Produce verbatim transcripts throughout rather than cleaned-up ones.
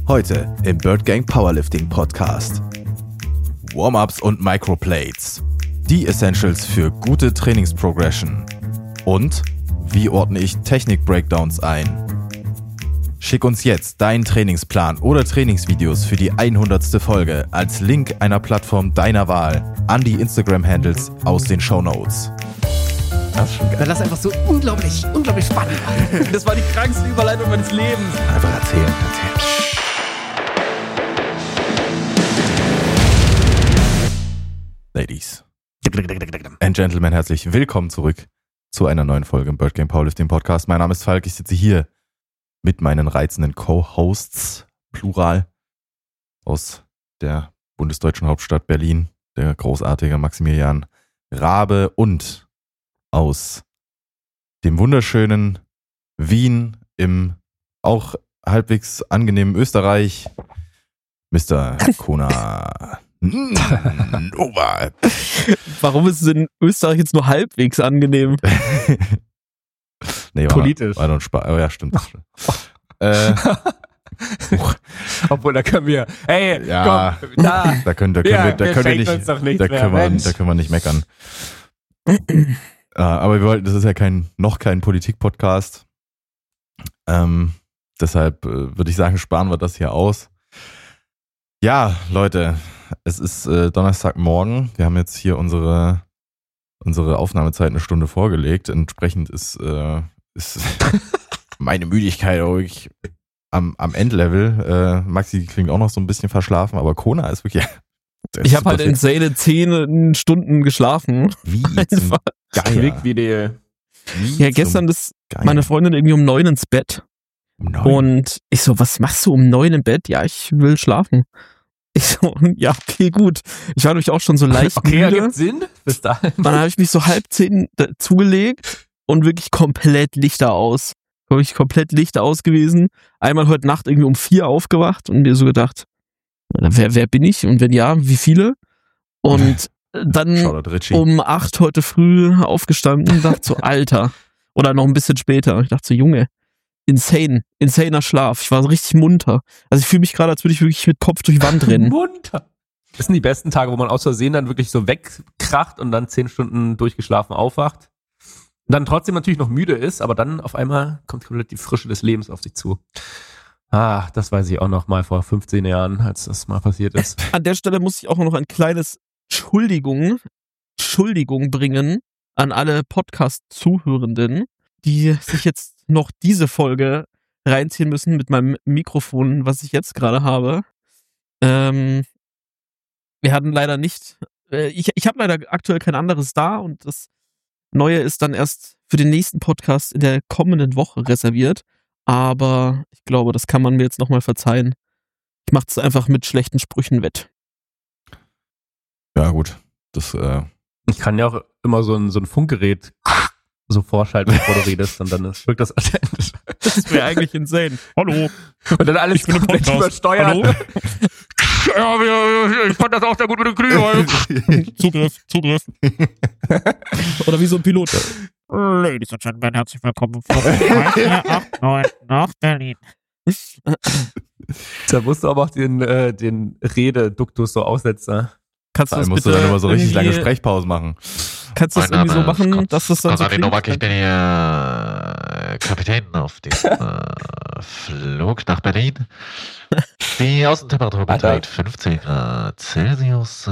Heute im Bird Gang Powerlifting Podcast. Warm-ups und Microplates. Die Essentials für gute Trainingsprogression. Und wie ordne ich Technik-Breakdowns ein? Schick uns jetzt deinen Trainingsplan oder Trainingsvideos für die hundertste Folge als Link einer Plattform deiner Wahl an die Instagram-Handles aus den Shownotes. Das ist schon geil. Weil das einfach so unglaublich, unglaublich spannend war. Das war die krankste Überleitung meines Lebens. Einfach erzählen, erzählen. Ladies and Gentlemen, herzlich willkommen zurück zu einer neuen Folge im Bird Gang Powerlifting Podcast. Mein Name ist Falk, ich sitze hier mit meinen reizenden Co-Hosts, Plural, aus der bundesdeutschen Hauptstadt Berlin, der großartige Maximilian Rabe, und aus dem wunderschönen Wien im auch halbwegs angenehmen Österreich, Mister Kona Nova. Warum ist es in Österreich jetzt nur halbwegs angenehm? Nee, war Politisch. Noch, war noch ein Spaß. Oh ja, stimmt. äh, Obwohl, da können wir, hey, ja, komm, da, da können, da können ja, wir, da wir können wir schenken nicht, uns doch nichts da mehr, können wir, Mensch. da können wir nicht meckern. äh, aber wir wollten, das ist ja kein, noch kein Politik-Podcast. Ähm, deshalb äh, würde ich sagen, sparen wir das hier aus. Ja, Leute, es ist äh, Donnerstagmorgen. Wir haben jetzt hier unsere unsere Aufnahmezeit eine Stunde vorgelegt. Entsprechend ist, äh, ist meine Müdigkeit ruhig am, am Endlevel. Äh, Maxi klingt auch noch so ein bisschen verschlafen, aber Kona ist wirklich... Ich habe halt insane zehn Stunden geschlafen. Wie zum Geier. Wegvideo. Wie Ja, gestern ist Geier. meine Freundin irgendwie um neun ins Bett. Um neun? Und ich so, was machst du um neun im Bett? Ja, ich will schlafen. Ich so, ja, okay, gut. Ich war nämlich auch schon so leicht Okay, müde. ergibt Sinn. Bis dahin. Dann habe ich mich so halb zehn da- zugelegt und wirklich komplett Lichter aus. Wirklich komplett Lichter aus gewesen. Einmal heute Nacht irgendwie um vier aufgewacht und mir so gedacht, wer, wer bin ich? Und wenn ja, wie viele? Und dann Shoutout Richie. um acht heute früh aufgestanden und dachte so, Alter. Oder noch ein bisschen später. Ich dachte so, Junge, insane. Insaner Schlaf. Ich war so richtig munter. Also ich fühle mich gerade, als würde ich wirklich mit Kopf durch die Wand rennen. Munter. Das sind die besten Tage, wo man aus Versehen dann wirklich so wegkracht und dann zehn Stunden durchgeschlafen aufwacht. Und dann trotzdem natürlich noch müde ist, aber dann auf einmal kommt komplett die Frische des Lebens auf dich zu. Ah, das weiß ich auch noch mal vor fünfzehn Jahren, als das mal passiert ist. An der Stelle muss ich auch noch ein kleines Entschuldigung, Entschuldigung bringen an alle Podcast-Zuhörenden, die sich jetzt noch diese Folge reinziehen müssen mit meinem Mikrofon, was ich jetzt gerade habe. Ähm, wir hatten leider nicht, äh, ich, ich habe leider aktuell kein anderes da und das Neue ist dann erst für den nächsten Podcast in der kommenden Woche reserviert. Aber ich glaube, das kann man mir jetzt nochmal verzeihen. Ich mache es einfach mit schlechten Sprüchen wett. Ja gut, das... Äh, Ich kann ja auch immer so ein, so ein Funkgerät so vorschalten, bevor du redest, und dann ist, wirkt das authentisch. Das wäre eigentlich insane. Hallo. Und dann alles komplett übersteuert. Hallo? Ja, wir, ich fand das auch sehr gut mit dem Glühwein. Zugriff, Zugriff. Oder wie so ein Pilot. Ladies and Gentlemen, herzlich willkommen von acht neun nach Berlin. Da musst du aber auch den, äh, den Rededuktus so aussetzen. Kannst du da das musst du bitte dann immer so richtig lange irgendwie- Sprechpausen machen. Kannst du das Mein irgendwie so Name ist machen, Kon- dass das dann so Konradin klingt? Nowak, ich bin hier äh, Kapitän auf diesem äh, Flug nach Berlin. Die Außentemperatur beträgt fünfzehn Grad Celsius. Äh,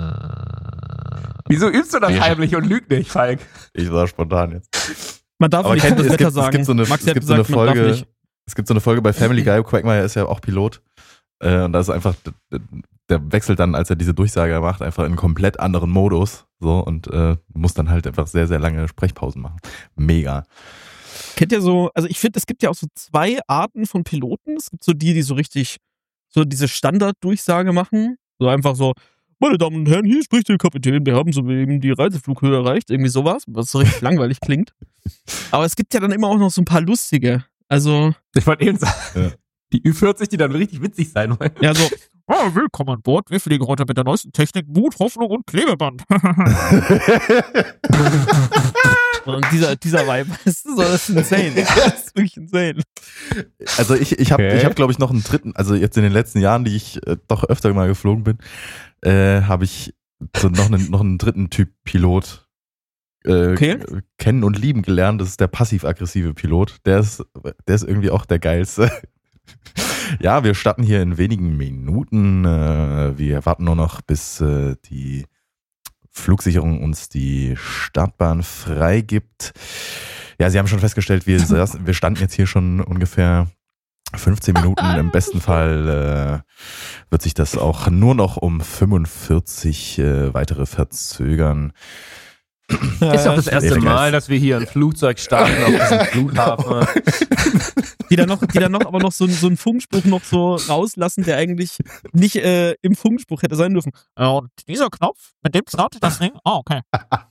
Wieso übst du das Wir- heimlich und lüg nicht, Falk? Ich sag spontan jetzt. Man darf Aber nicht kennt, das es, Wetter gibt, sagen. es gibt so eine, Maxi es hat gibt so eine gesagt, man darf Folge, nicht. es gibt so eine Folge bei Family Guy, Quagmire ist ja auch Pilot, äh, und da ist einfach, der wechselt dann, als er diese Durchsage macht, einfach in einen komplett anderen Modus, so, und äh, muss dann halt einfach sehr, sehr lange Sprechpausen machen. Mega. Kennt ihr so, also ich finde, es gibt ja auch so zwei Arten von Piloten. Es gibt so die, die so richtig, so diese Standarddurchsage machen. So einfach so, meine Damen und Herren, hier spricht der Kapitän, wir haben soeben die Reiseflughöhe erreicht. Irgendwie sowas, was so richtig langweilig klingt. Aber es gibt ja dann immer auch noch so ein paar lustige. Also, Ich wollte eben sagen, Ja. die Ü vierzig, die dann richtig witzig sein wollen. ja, so, Oh, willkommen an Bord. Wir fliegen heute mit der neuesten Technik Mut, Hoffnung und Klebeband. Und dieser, dieser Vibe, das ist, so, das ist insane. Das ist wirklich insane. Also ich, ich habe, Okay. ich hab, glaube ich, noch einen dritten, also jetzt in den letzten Jahren, die ich äh, doch öfter mal geflogen bin, äh, habe ich so noch einen, noch einen dritten Typ Pilot äh, Okay. k- kennen und lieben gelernt. Das ist der passiv-aggressive Pilot. Der ist, der ist irgendwie auch der geilste. Ja, wir starten hier in wenigen Minuten. Äh, wir warten nur noch, bis äh, die Flugsicherung uns die Startbahn freigibt. Ja, Sie haben schon festgestellt, wir, saßen, wir standen jetzt hier schon ungefähr fünfzehn Minuten. Im besten Fall äh, wird sich das auch nur noch um fünfundvierzig äh, weitere verzögern. Ist auch das erste Ehrlich, Mal, als- dass wir hier ein Flugzeug starten auf diesem Flughafen. Die dann noch, die dann noch aber noch so, so einen Funkspruch noch so rauslassen, der eigentlich nicht äh, im Funkspruch hätte sein dürfen. Äh, Und dieser Knopf, mit dem startet das Ding. Oh, okay.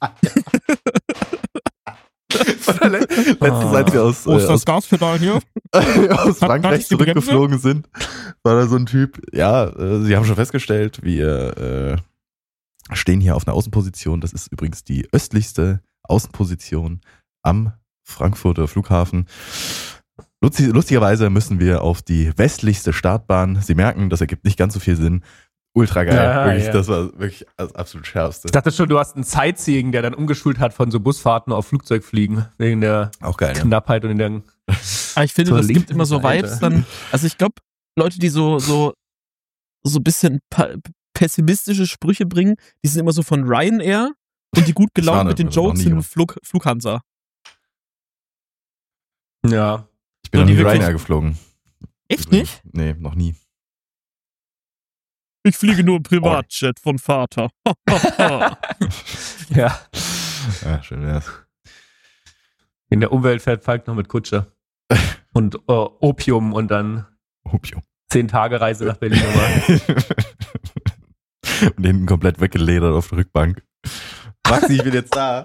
Letztens, als wir aus, Wo ist äh, das aus, Gaspedal hier? aus Hat Frankreich gleich die Bremse? zurückgeflogen sind, war da so ein Typ, ja, äh, Sie haben schon festgestellt, wir äh, stehen hier auf einer Außenposition. Das ist übrigens die östlichste Außenposition am Frankfurter Flughafen. Lustig, lustigerweise müssen wir auf die westlichste Startbahn. Sie merken, das ergibt nicht ganz so viel Sinn. Ultra geil. Ja, wirklich, ja. Das war wirklich das absolut schärfste. Ich dachte schon, du hast einen Sightseeing, der dann umgeschult hat von so Busfahrten auf Flugzeugfliegen. Wegen der Auch geil. Ne? Knappheit und in der. Aber ich finde, Zur das gibt linken immer so Seite. Vibes dann. Also ich glaube, Leute, die so, so, so ein bisschen pa- pessimistische Sprüche bringen, die sind immer so von Ryanair und die gut gelaunt war mit den noch nie Jokes sind jemand. Flug, Flughansa. Ja. Ich bin So noch die nie wirklich- Ryanair geflogen. Echt nicht? Nee, noch nie. Ich fliege nur im Privatjet von Vater. Ja. Ja, schön wär's. In der Umwelt fährt Falk noch mit Kutsche. Und äh, Opium und dann Opium. zehn Tage Reise nach Berlin. Aber Und hinten komplett weggeledert auf der Rückbank. Maxi, ich bin jetzt da.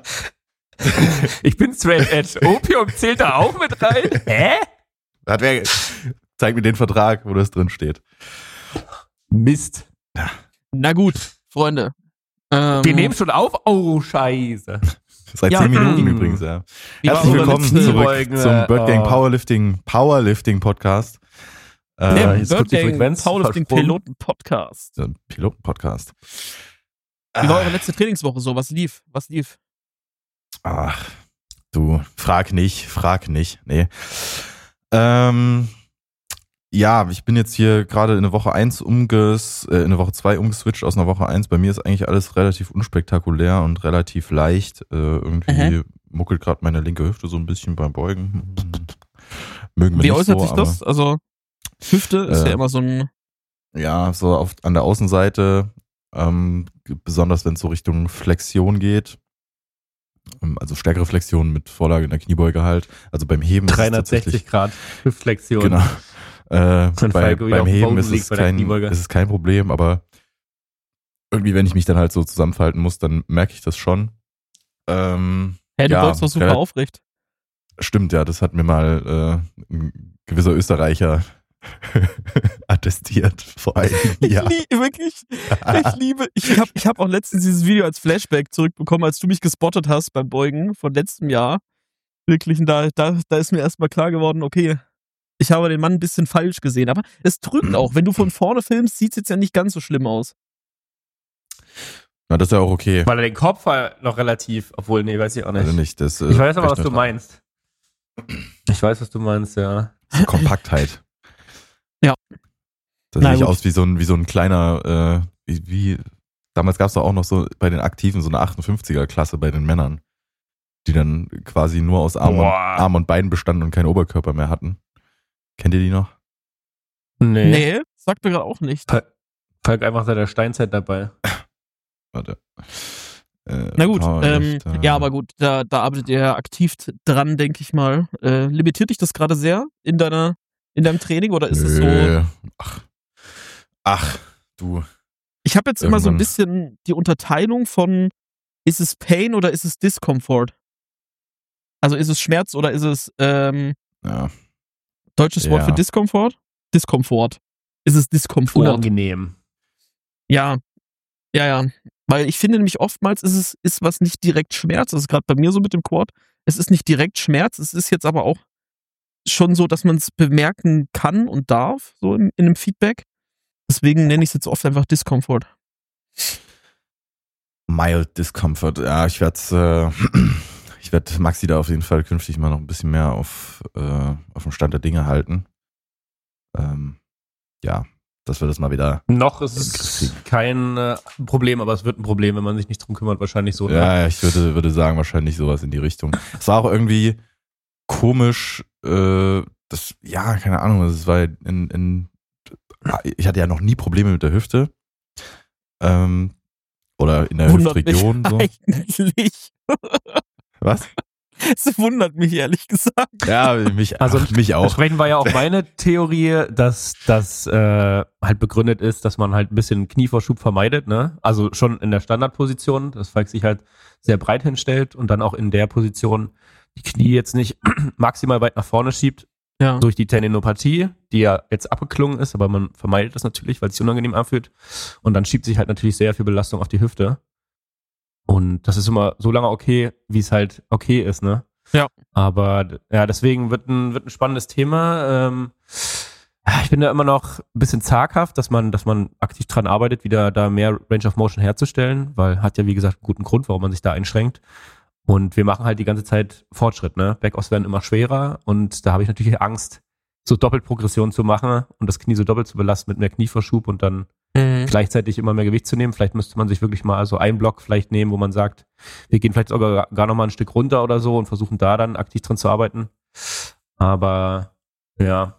ich bin straight edge. Opium zählt da auch mit rein? Hä? Hat wer, zeig mir den Vertrag, wo das drin steht. Mist. Na gut, Freunde. Ähm, Wir nehmen schon auf? Oh, scheiße. Seit Ja, zehn Minuten mm. übrigens, ja. wie war Herzlich eure willkommen letzte- zurück Kniebeugen, zum Bird Gang oh. Powerlifting, Powerlifting Podcast. Der Äh, Ja, Bird jetzt wird die Gang Frequenz Powerlifting versprungen. Piloten Podcast. der Piloten-Podcast. Wie war eure letzte Trainingswoche so? Was lief? Was lief? Ach, du, frag nicht, frag nicht, nee. Ähm, ja, ich bin jetzt hier gerade in eine Woche eins umges, äh, in eine Woche zwei umgeswitcht aus einer Woche eins. Bei mir ist eigentlich alles relativ unspektakulär und relativ leicht. Äh, irgendwie muckelt gerade meine linke Hüfte so ein bisschen beim Beugen. Mögen wir Wie nicht äußert so, sich aber, das? Also Hüfte ist Äh, ja immer so ein. Ja, so auf, an der Außenseite, ähm, besonders wenn es so Richtung Flexion geht. Ähm, Also stärkere Flexion mit Vorlage in der Kniebeuge halt. Also beim Heben ist es tatsächlich- dreihundertsechzig Grad Hüftflexion. Genau. Äh, Wenn bei, Falco wieder beim auf dem Heben Boden ist liegt es, bei der kein, Kniebeuge. ist es kein Problem, aber irgendwie, wenn ich mich dann halt so zusammenfalten muss, dann merke ich das schon. Ähm, Hä, du ja, beugst doch super relativ- aufrecht. Stimmt, ja, das hat mir mal äh, ein gewisser Österreicher attestiert vor einigen Ich Jahren. liebe wirklich. Ich liebe. Ich habe ich hab auch letztens dieses Video als Flashback zurückbekommen, als du mich gespottet hast beim Beugen von letztem Jahr. Wirklich, und da, da, da ist mir erstmal klar geworden, okay, ich habe den Mann ein bisschen falsch gesehen. Aber es drückt auch. Wenn du von vorne filmst, sieht es jetzt ja nicht ganz so schlimm aus. Na, das ist ja auch okay. Weil er den Kopf war noch relativ, obwohl, nee, weiß ich auch nicht. Also nicht das, äh, Ich weiß aber, was du recht meinst. Ich weiß, was du meinst, ja. Kompaktheit. Ja. Das Na sieht gut. aus wie so ein, wie so ein kleiner, äh, wie, wie damals gab es doch auch noch so bei den Aktiven so eine achtundfünfziger-Klasse bei den Männern, die dann quasi nur aus Arm und, Boah. Arm und Beinen bestanden und keinen Oberkörper mehr hatten. Kennt ihr die noch? Nee. Nee, sagt mir gerade auch nicht. Falk einfach seit der Steinzeit dabei. Warte. Äh, Na gut, ähm, Powerlifter. ja, aber gut, da, da arbeitet ihr ja aktiv dran, denke ich mal. Äh, limitiert dich das gerade sehr in deiner, in deinem Training oder ist es so? Nö. Ach. Ach, du. Ich habe jetzt immer so ein Irgendwann- bisschen die Unterteilung von, ist es Pain oder ist es Discomfort? Also ist es Schmerz oder ist es ähm, Ja. deutsches Wort Ja. für Discomfort? Discomfort. Ist es Discomfort? Unangenehm. Ja, ja, ja. Weil ich finde nämlich oftmals ist es ist was nicht direkt Schmerz. Das ist gerade bei mir so mit dem Quad. Es ist nicht direkt Schmerz, es ist jetzt aber auch schon so, dass man es bemerken kann und darf, so in, in einem Feedback. Deswegen nenne ich es jetzt oft einfach Discomfort. Mild Discomfort. Ja, ich werde äh, ich werde Maxi da auf jeden Fall künftig mal noch ein bisschen mehr auf, äh, auf dem Stand der Dinge halten. Ähm, ja, dass wir das mal wieder. Noch ist es kein äh, Problem, aber es wird ein Problem, wenn man sich nicht drum kümmert, wahrscheinlich so. Ja, ja, ich würde, würde sagen, wahrscheinlich sowas in die Richtung. Es war auch irgendwie komisch, äh, das, ja, keine Ahnung, das war in, in, ich hatte ja noch nie Probleme mit der Hüfte. Ähm, oder in der Wundert Hüftregion. mich So. eigentlich. Was? Es wundert mich ehrlich gesagt. Ja, mich, Also ach, mich auch. Entsprechend war ja auch meine Theorie, dass das äh, halt begründet ist, dass man halt ein bisschen Knievorschub vermeidet, ne? Also schon in der Standardposition, dass Falk sich halt sehr breit hinstellt und dann auch in der Position die Knie jetzt nicht maximal weit nach vorne schiebt Ja. durch die Tendinopathie, die ja jetzt abgeklungen ist, aber man vermeidet das natürlich, weil es sich unangenehm anfühlt. Und dann schiebt sich halt natürlich sehr viel Belastung auf die Hüfte. Und das ist immer so lange okay, wie es halt okay ist, ne? Ja. Aber ja, deswegen wird ein, wird ein spannendes Thema. Ähm, ich bin da immer noch ein bisschen zaghaft, dass man, dass man aktiv dran arbeitet, wieder da mehr Range of Motion herzustellen, weil hat ja, wie gesagt, einen guten Grund, warum man sich da einschränkt. Und wir machen halt die ganze Zeit Fortschritt, ne? Backoffs werden immer schwerer und da habe ich natürlich Angst, so Doppelprogression zu machen und das Knie so doppelt zu belasten mit mehr Knieverschub und dann Mhm. gleichzeitig immer mehr Gewicht zu nehmen. Vielleicht müsste man sich wirklich mal so einen Block vielleicht nehmen, wo man sagt, wir gehen vielleicht sogar gar noch mal ein Stück runter oder so und versuchen da dann aktiv dran zu arbeiten. Aber ja,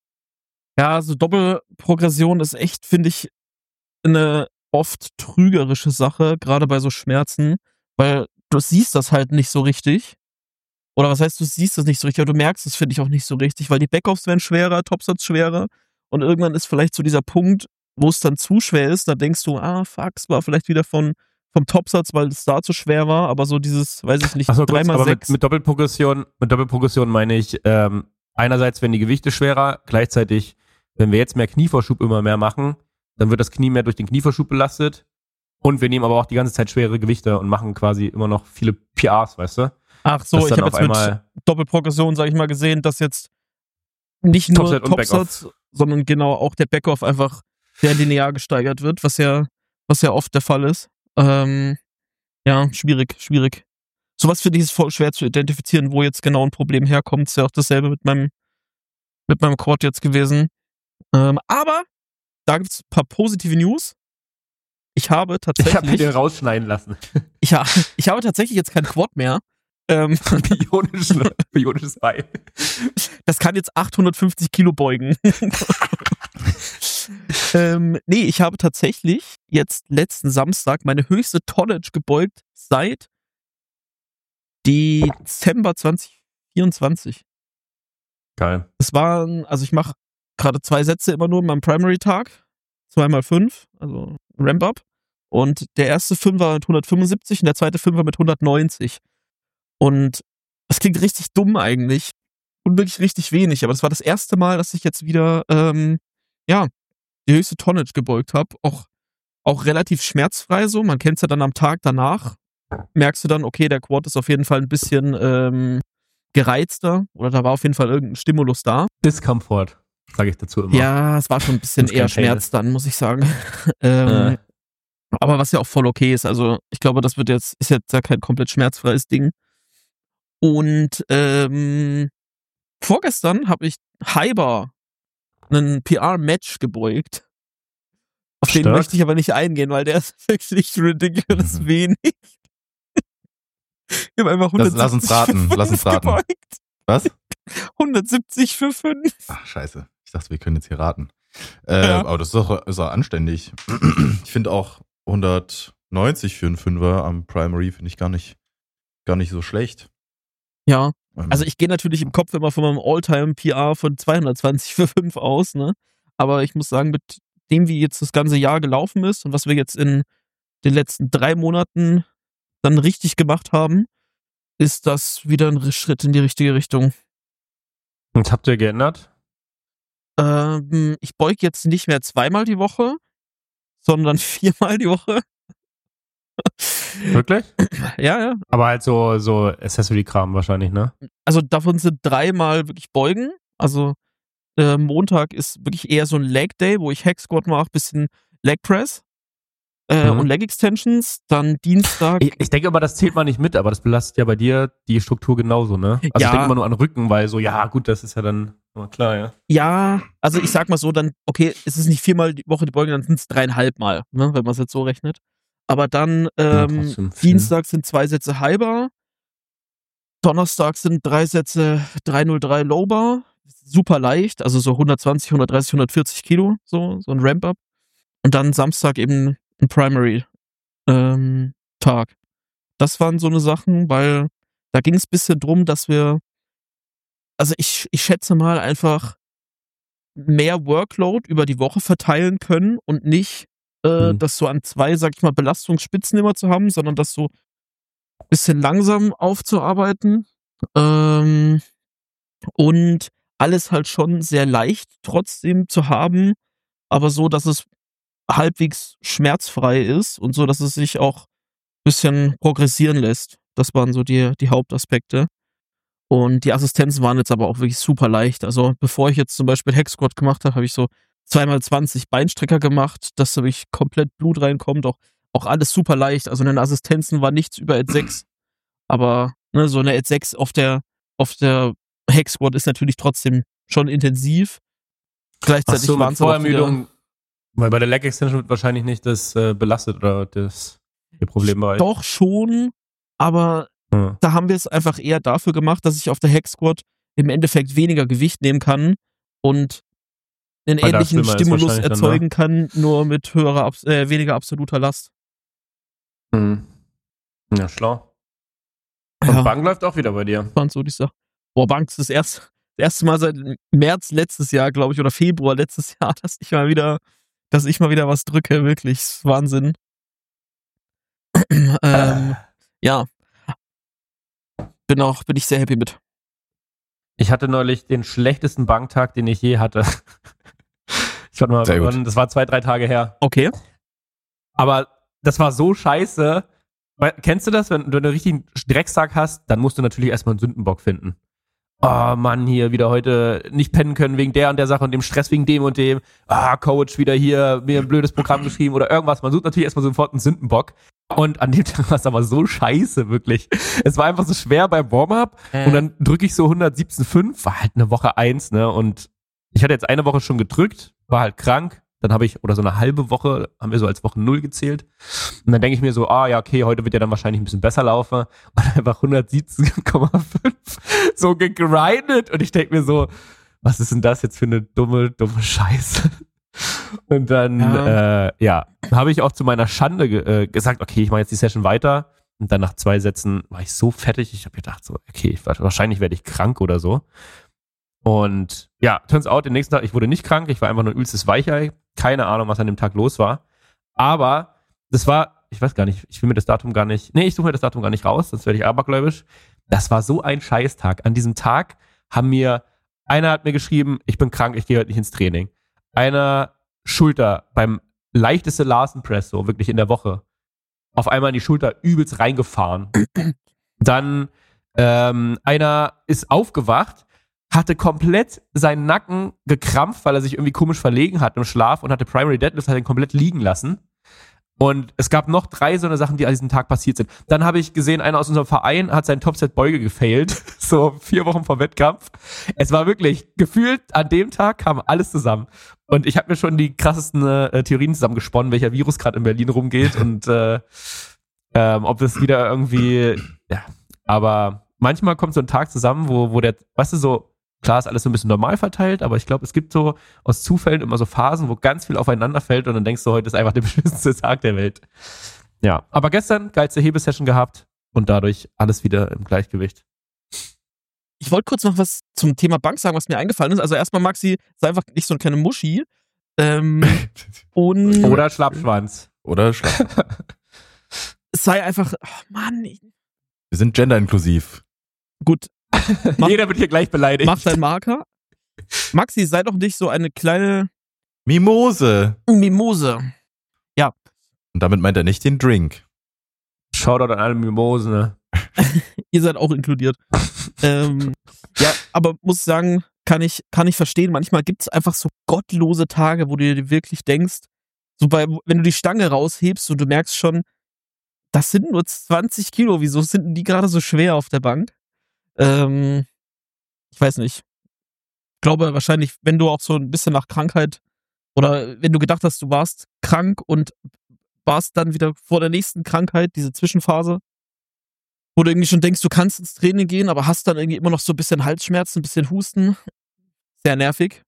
Ja, so Doppelprogression ist echt, finde ich, eine oft trügerische Sache, gerade bei so Schmerzen, weil du siehst das halt nicht so richtig. Oder was heißt, du siehst es nicht so richtig, aber du merkst es, finde ich, auch nicht so richtig, weil die Backoffs werden schwerer, Topsats schwerer und irgendwann ist vielleicht so dieser Punkt, wo es dann zu schwer ist, da denkst du, ah, fuck, es war vielleicht wieder von, vom Topsatz, weil es da zu schwer war, aber so dieses, weiß ich nicht, Ach so, drei kurz, mal aber mit, sechs. mit Doppelprogression, mit Doppelprogression meine ich, ähm, einerseits werden die Gewichte schwerer, gleichzeitig, wenn wir jetzt mehr Knievorschub immer mehr machen, dann wird das Knie mehr durch den Knievorschub belastet und wir nehmen aber auch die ganze Zeit schwere Gewichte und machen quasi immer noch viele P Rs, weißt du? Ach so, Dass ich dann habe auf jetzt mit einmal Doppelprogression, sag ich mal, gesehen, dass jetzt nicht nur Topsat und Topsatz, sondern genau auch der Backoff einfach sehr linear gesteigert wird, was ja, was ja oft der Fall ist. Ähm, ja, schwierig, schwierig. Sowas finde ich ist voll schwer zu identifizieren, wo jetzt genau ein Problem herkommt. Ist ja auch dasselbe mit meinem, mit meinem Quad jetzt gewesen. Ähm, aber da gibt's ein paar positive News. Ich habe ich habe mir tatsächlich, den rausschneiden lassen. ich, ha, ich habe tatsächlich jetzt kein Quad mehr. Ähm, Bionisches, bionisches Bein. Das kann jetzt achthundertfünfzig Kilo beugen. ähm, nee, ich habe tatsächlich jetzt letzten Samstag meine höchste Tonnage gebeugt seit Dezember zwanzig vierundzwanzig. Geil. Das waren, also ich mache gerade zwei Sätze immer nur in meinem Primary-Tag. zwei mal fünf, also Ramp-Up. Und der erste Fünfer mit hundertfünfundsiebzig und der zweite Fünfer mit hundertneunzig. Und das klingt richtig dumm eigentlich. Und wirklich richtig wenig. Aber das war das erste Mal, dass ich jetzt wieder, ähm, ja, die höchste Tonnage gebeugt habe. Auch, auch relativ schmerzfrei so. Man kennt es ja dann am Tag danach. Merkst du dann, okay, der Quad ist auf jeden Fall ein bisschen ähm, gereizter. Oder da war auf jeden Fall irgendein Stimulus da. Discomfort, sage ich dazu immer. Ja, es war schon ein bisschen Wenn's kein eher Pain Schmerz ist. dann, muss ich sagen. ähm, Äh. Aber was ja auch voll okay ist. Also ich glaube, das wird jetzt, ist jetzt ja kein komplett schmerzfreies Ding. Und ähm, vorgestern habe ich Hyber einen P R-Match gebeugt. Auf den Stark. möchte ich aber nicht eingehen, weil der ist wirklich ridiculous Mhm. wenig. Ich habe einfach Lass- hundertsiebzig lass uns raten, für lass uns fünf raten. gebeugt. Was? hundertsiebzig für fünf. Ach, scheiße. Ich dachte, wir können jetzt hier raten. Äh, Ja. Aber das ist auch, ist auch anständig. Ich finde auch hundertneunzig für einen Fünfer am Primary finde ich gar nicht, gar nicht so schlecht. Ja, Ähm, also ich gehe natürlich im Kopf immer von meinem All-Time-P R von zweihundertzwanzig für fünf aus, ne? Aber ich muss sagen, mit dem, wie jetzt das ganze Jahr gelaufen ist und was wir jetzt in den letzten drei Monaten dann richtig gemacht haben, ist das wieder ein Schritt in die richtige Richtung. Und habt ihr geändert? Ähm, ich beug jetzt nicht mehr zweimal die Woche, sondern viermal die Woche. Wirklich? Ja, ja. Aber halt so, so Accessory-Kram wahrscheinlich, ne? Also davon sind dreimal wirklich Beugen. Also äh, Montag ist wirklich eher so ein Leg Day, wo ich Hack Squat mache, bisschen Leg Press äh, Mhm. und Leg Extensions. Dann Dienstag. Ich, ich denke immer, das zählt man nicht mit, aber das belastet ja bei dir die Struktur genauso, ne? Also Ja. ich denke immer nur an Rücken, weil so, ja gut, das ist ja dann immer klar, ja. Ja, also ich sag mal so, dann, okay, es ist nicht viermal die Woche die Beugen, dann sind es dreieinhalb Mal, ne, wenn man es jetzt so rechnet. Aber dann ähm, trotzdem viel. Dienstag sind zwei Sätze Highbar, Donnerstag sind drei Sätze dreihundertdrei Lowbar, super leicht, also so hundertzwanzig, hundertdreißig, hundertvierzig Kilo, so, so ein Ramp-Up. Und dann Samstag eben ein Primary-Tag. Ähm, Tag. Das waren so eine Sachen, weil da ging es ein bisschen drum, dass wir, also ich, ich schätze mal einfach mehr Workload über die Woche verteilen können und nicht äh, Mhm. das so an zwei, sag ich mal, Belastungsspitzen immer zu haben, sondern das so ein bisschen langsam aufzuarbeiten. Ähm, und alles halt schon sehr leicht trotzdem zu haben, aber so, dass es halbwegs schmerzfrei ist und so, dass es sich auch ein bisschen progressieren lässt. Das waren so die, die Hauptaspekte. Und die Assistenzen waren jetzt aber auch wirklich super leicht. Also bevor ich jetzt zum Beispiel Hack Squat gemacht habe, habe ich so zwei mal zwanzig Beinstrecker gemacht, dass da wirklich komplett Blut reinkommt. Auch, auch alles super leicht. Also in den Assistenzen war nichts über Ad sechs. Aber ne, so eine Ad sechs auf der, auf der Hack Squat ist natürlich trotzdem schon intensiv. Gleichzeitig Achso, waren mit es aber auch wieder, Vorermüdung, weil bei der Leg Extension wird wahrscheinlich nicht das äh, belastet oder das ihr Problem bei euch. doch schon, aber Ja. da haben wir es einfach eher dafür gemacht, dass ich auf der Hack Squat im Endeffekt weniger Gewicht nehmen kann und einen Weil da ähnlichen schlimmer ist Stimulus wahrscheinlich dann, erzeugen kann, nur mit höherer, abs- äh, weniger absoluter Last. Mhm. Ja, schlau. Und Ja, Bank läuft auch wieder bei dir. waren so die Sachen. Boah, Bank ist das erste, das erste Mal seit März letztes Jahr, glaube ich, oder Februar letztes Jahr, dass ich mal wieder, dass ich mal wieder was drücke, wirklich. Das ist Wahnsinn. ähm, ja. Bin auch, bin ich sehr happy mit. Ich hatte neulich den schlechtesten Banktag, den ich je hatte. Ich warte mal, Sehr gut. wann- das war zwei, drei Tage her. Okay. Aber das war so scheiße. Weil, kennst du das, wenn, wenn du einen richtigen Dreckstag hast, dann musst du natürlich erstmal einen Sündenbock finden. Oh Mann, hier wieder heute nicht pennen können wegen der und der Sache und dem Stress wegen dem und dem. Ah, Coach wieder hier mir ein blödes Programm geschrieben oder irgendwas. Man sucht natürlich erstmal sofort einen Sündenbock. Und an dem Tag war es aber so scheiße, wirklich. Es war einfach so schwer beim Warm-up und dann drücke ich so hundertsiebzehn Komma fünf, war halt eine Woche eins, ne? Und ich hatte jetzt eine Woche schon gedrückt, war halt krank. Dann habe ich, oder so eine halbe Woche, haben wir so als Woche null gezählt. Und dann denke ich mir so, ah ja, okay, heute wird ja dann wahrscheinlich ein bisschen besser laufen. Und einfach hundertsiebzehn Komma fünf so gegrindet. Und ich denke mir so, was ist denn das jetzt für eine dumme, dumme Scheiße? Und dann, Ja. äh, ja, habe ich auch zu meiner Schande ge äh, gesagt, okay, ich mache jetzt die Session weiter. Und dann nach zwei Sätzen war ich so fertig. Ich habe gedacht so, okay, ich, wahrscheinlich werde ich krank oder so. Und ja, turns out, den nächsten Tag, ich wurde nicht krank, ich war einfach nur ein übelstes Weichei. Keine Ahnung, was an dem Tag los war. Aber das war, ich weiß gar nicht, ich will mir das Datum gar nicht, nee, ich suche mir das Datum gar nicht raus, sonst werde ich abergläubisch. Das war so ein Scheißtag. An diesem Tag haben mir, einer hat mir geschrieben, ich bin krank, ich gehe heute nicht ins Training. Einer Schulter beim leichteste Larsen Press, so wirklich in der Woche, auf einmal in die Schulter übelst reingefahren. Dann ähm, einer ist aufgewacht, hatte komplett seinen Nacken gekrampft, weil er sich irgendwie komisch verlegen hat im Schlaf und hatte Primary Deadlift, hat ihn komplett liegen lassen. Und es gab noch drei so eine Sachen, die an diesem Tag passiert sind. Dann habe ich gesehen, einer aus unserem Verein hat seinen Topset-Beuge gefailt, so vier Wochen vor Wettkampf. Es war wirklich, gefühlt an dem Tag kam alles zusammen. Und ich habe mir schon die krassesten äh, Theorien zusammengesponnen, welcher Virus gerade in Berlin rumgeht und äh, ähm, ob es wieder irgendwie, ja, aber manchmal kommt so ein Tag zusammen, wo, wo der, weißt du, so, klar ist alles so ein bisschen normal verteilt, aber ich glaube, es gibt so aus Zufällen immer so Phasen, wo ganz viel aufeinander fällt und dann denkst du, heute ist einfach der beschissenste Tag der Welt. Ja, aber gestern geilste Hebesession gehabt und dadurch alles wieder im Gleichgewicht. Ich wollte kurz noch was zum Thema Bank sagen, was mir eingefallen ist. Also erstmal, Maxi, sei einfach nicht so eine kleine Muschi. Ähm, und Oder Schlappschwanz. Oder Schlag. sei einfach, oh Mann, ich, Wir sind genderinklusiv. gut, Mach- Jeder wird hier gleich beleidigt. mach deinen Marker. Maxi, sei doch nicht so eine kleine Mimose. Mimose. Und damit meint er nicht den Drink. Shoutout an alle Mimosen, ne? Ihr seid auch inkludiert. ähm, ja, aber muss sagen, kann ich, kann ich verstehen. Manchmal gibt es einfach so gottlose Tage, wo du dir wirklich denkst, so bei, wenn du die Stange raushebst und du merkst schon, das sind nur zwanzig Kilo, wieso sind denn die gerade so schwer auf der Bank? Ähm, ich weiß nicht. Ich glaube wahrscheinlich, wenn du auch so ein bisschen nach Krankheit oder wenn du gedacht hast, du warst krank und warst dann wieder vor der nächsten Krankheit, diese Zwischenphase, wo du irgendwie schon denkst, du kannst ins Training gehen, aber hast dann irgendwie immer noch so ein bisschen Halsschmerzen, ein bisschen Husten. Sehr nervig.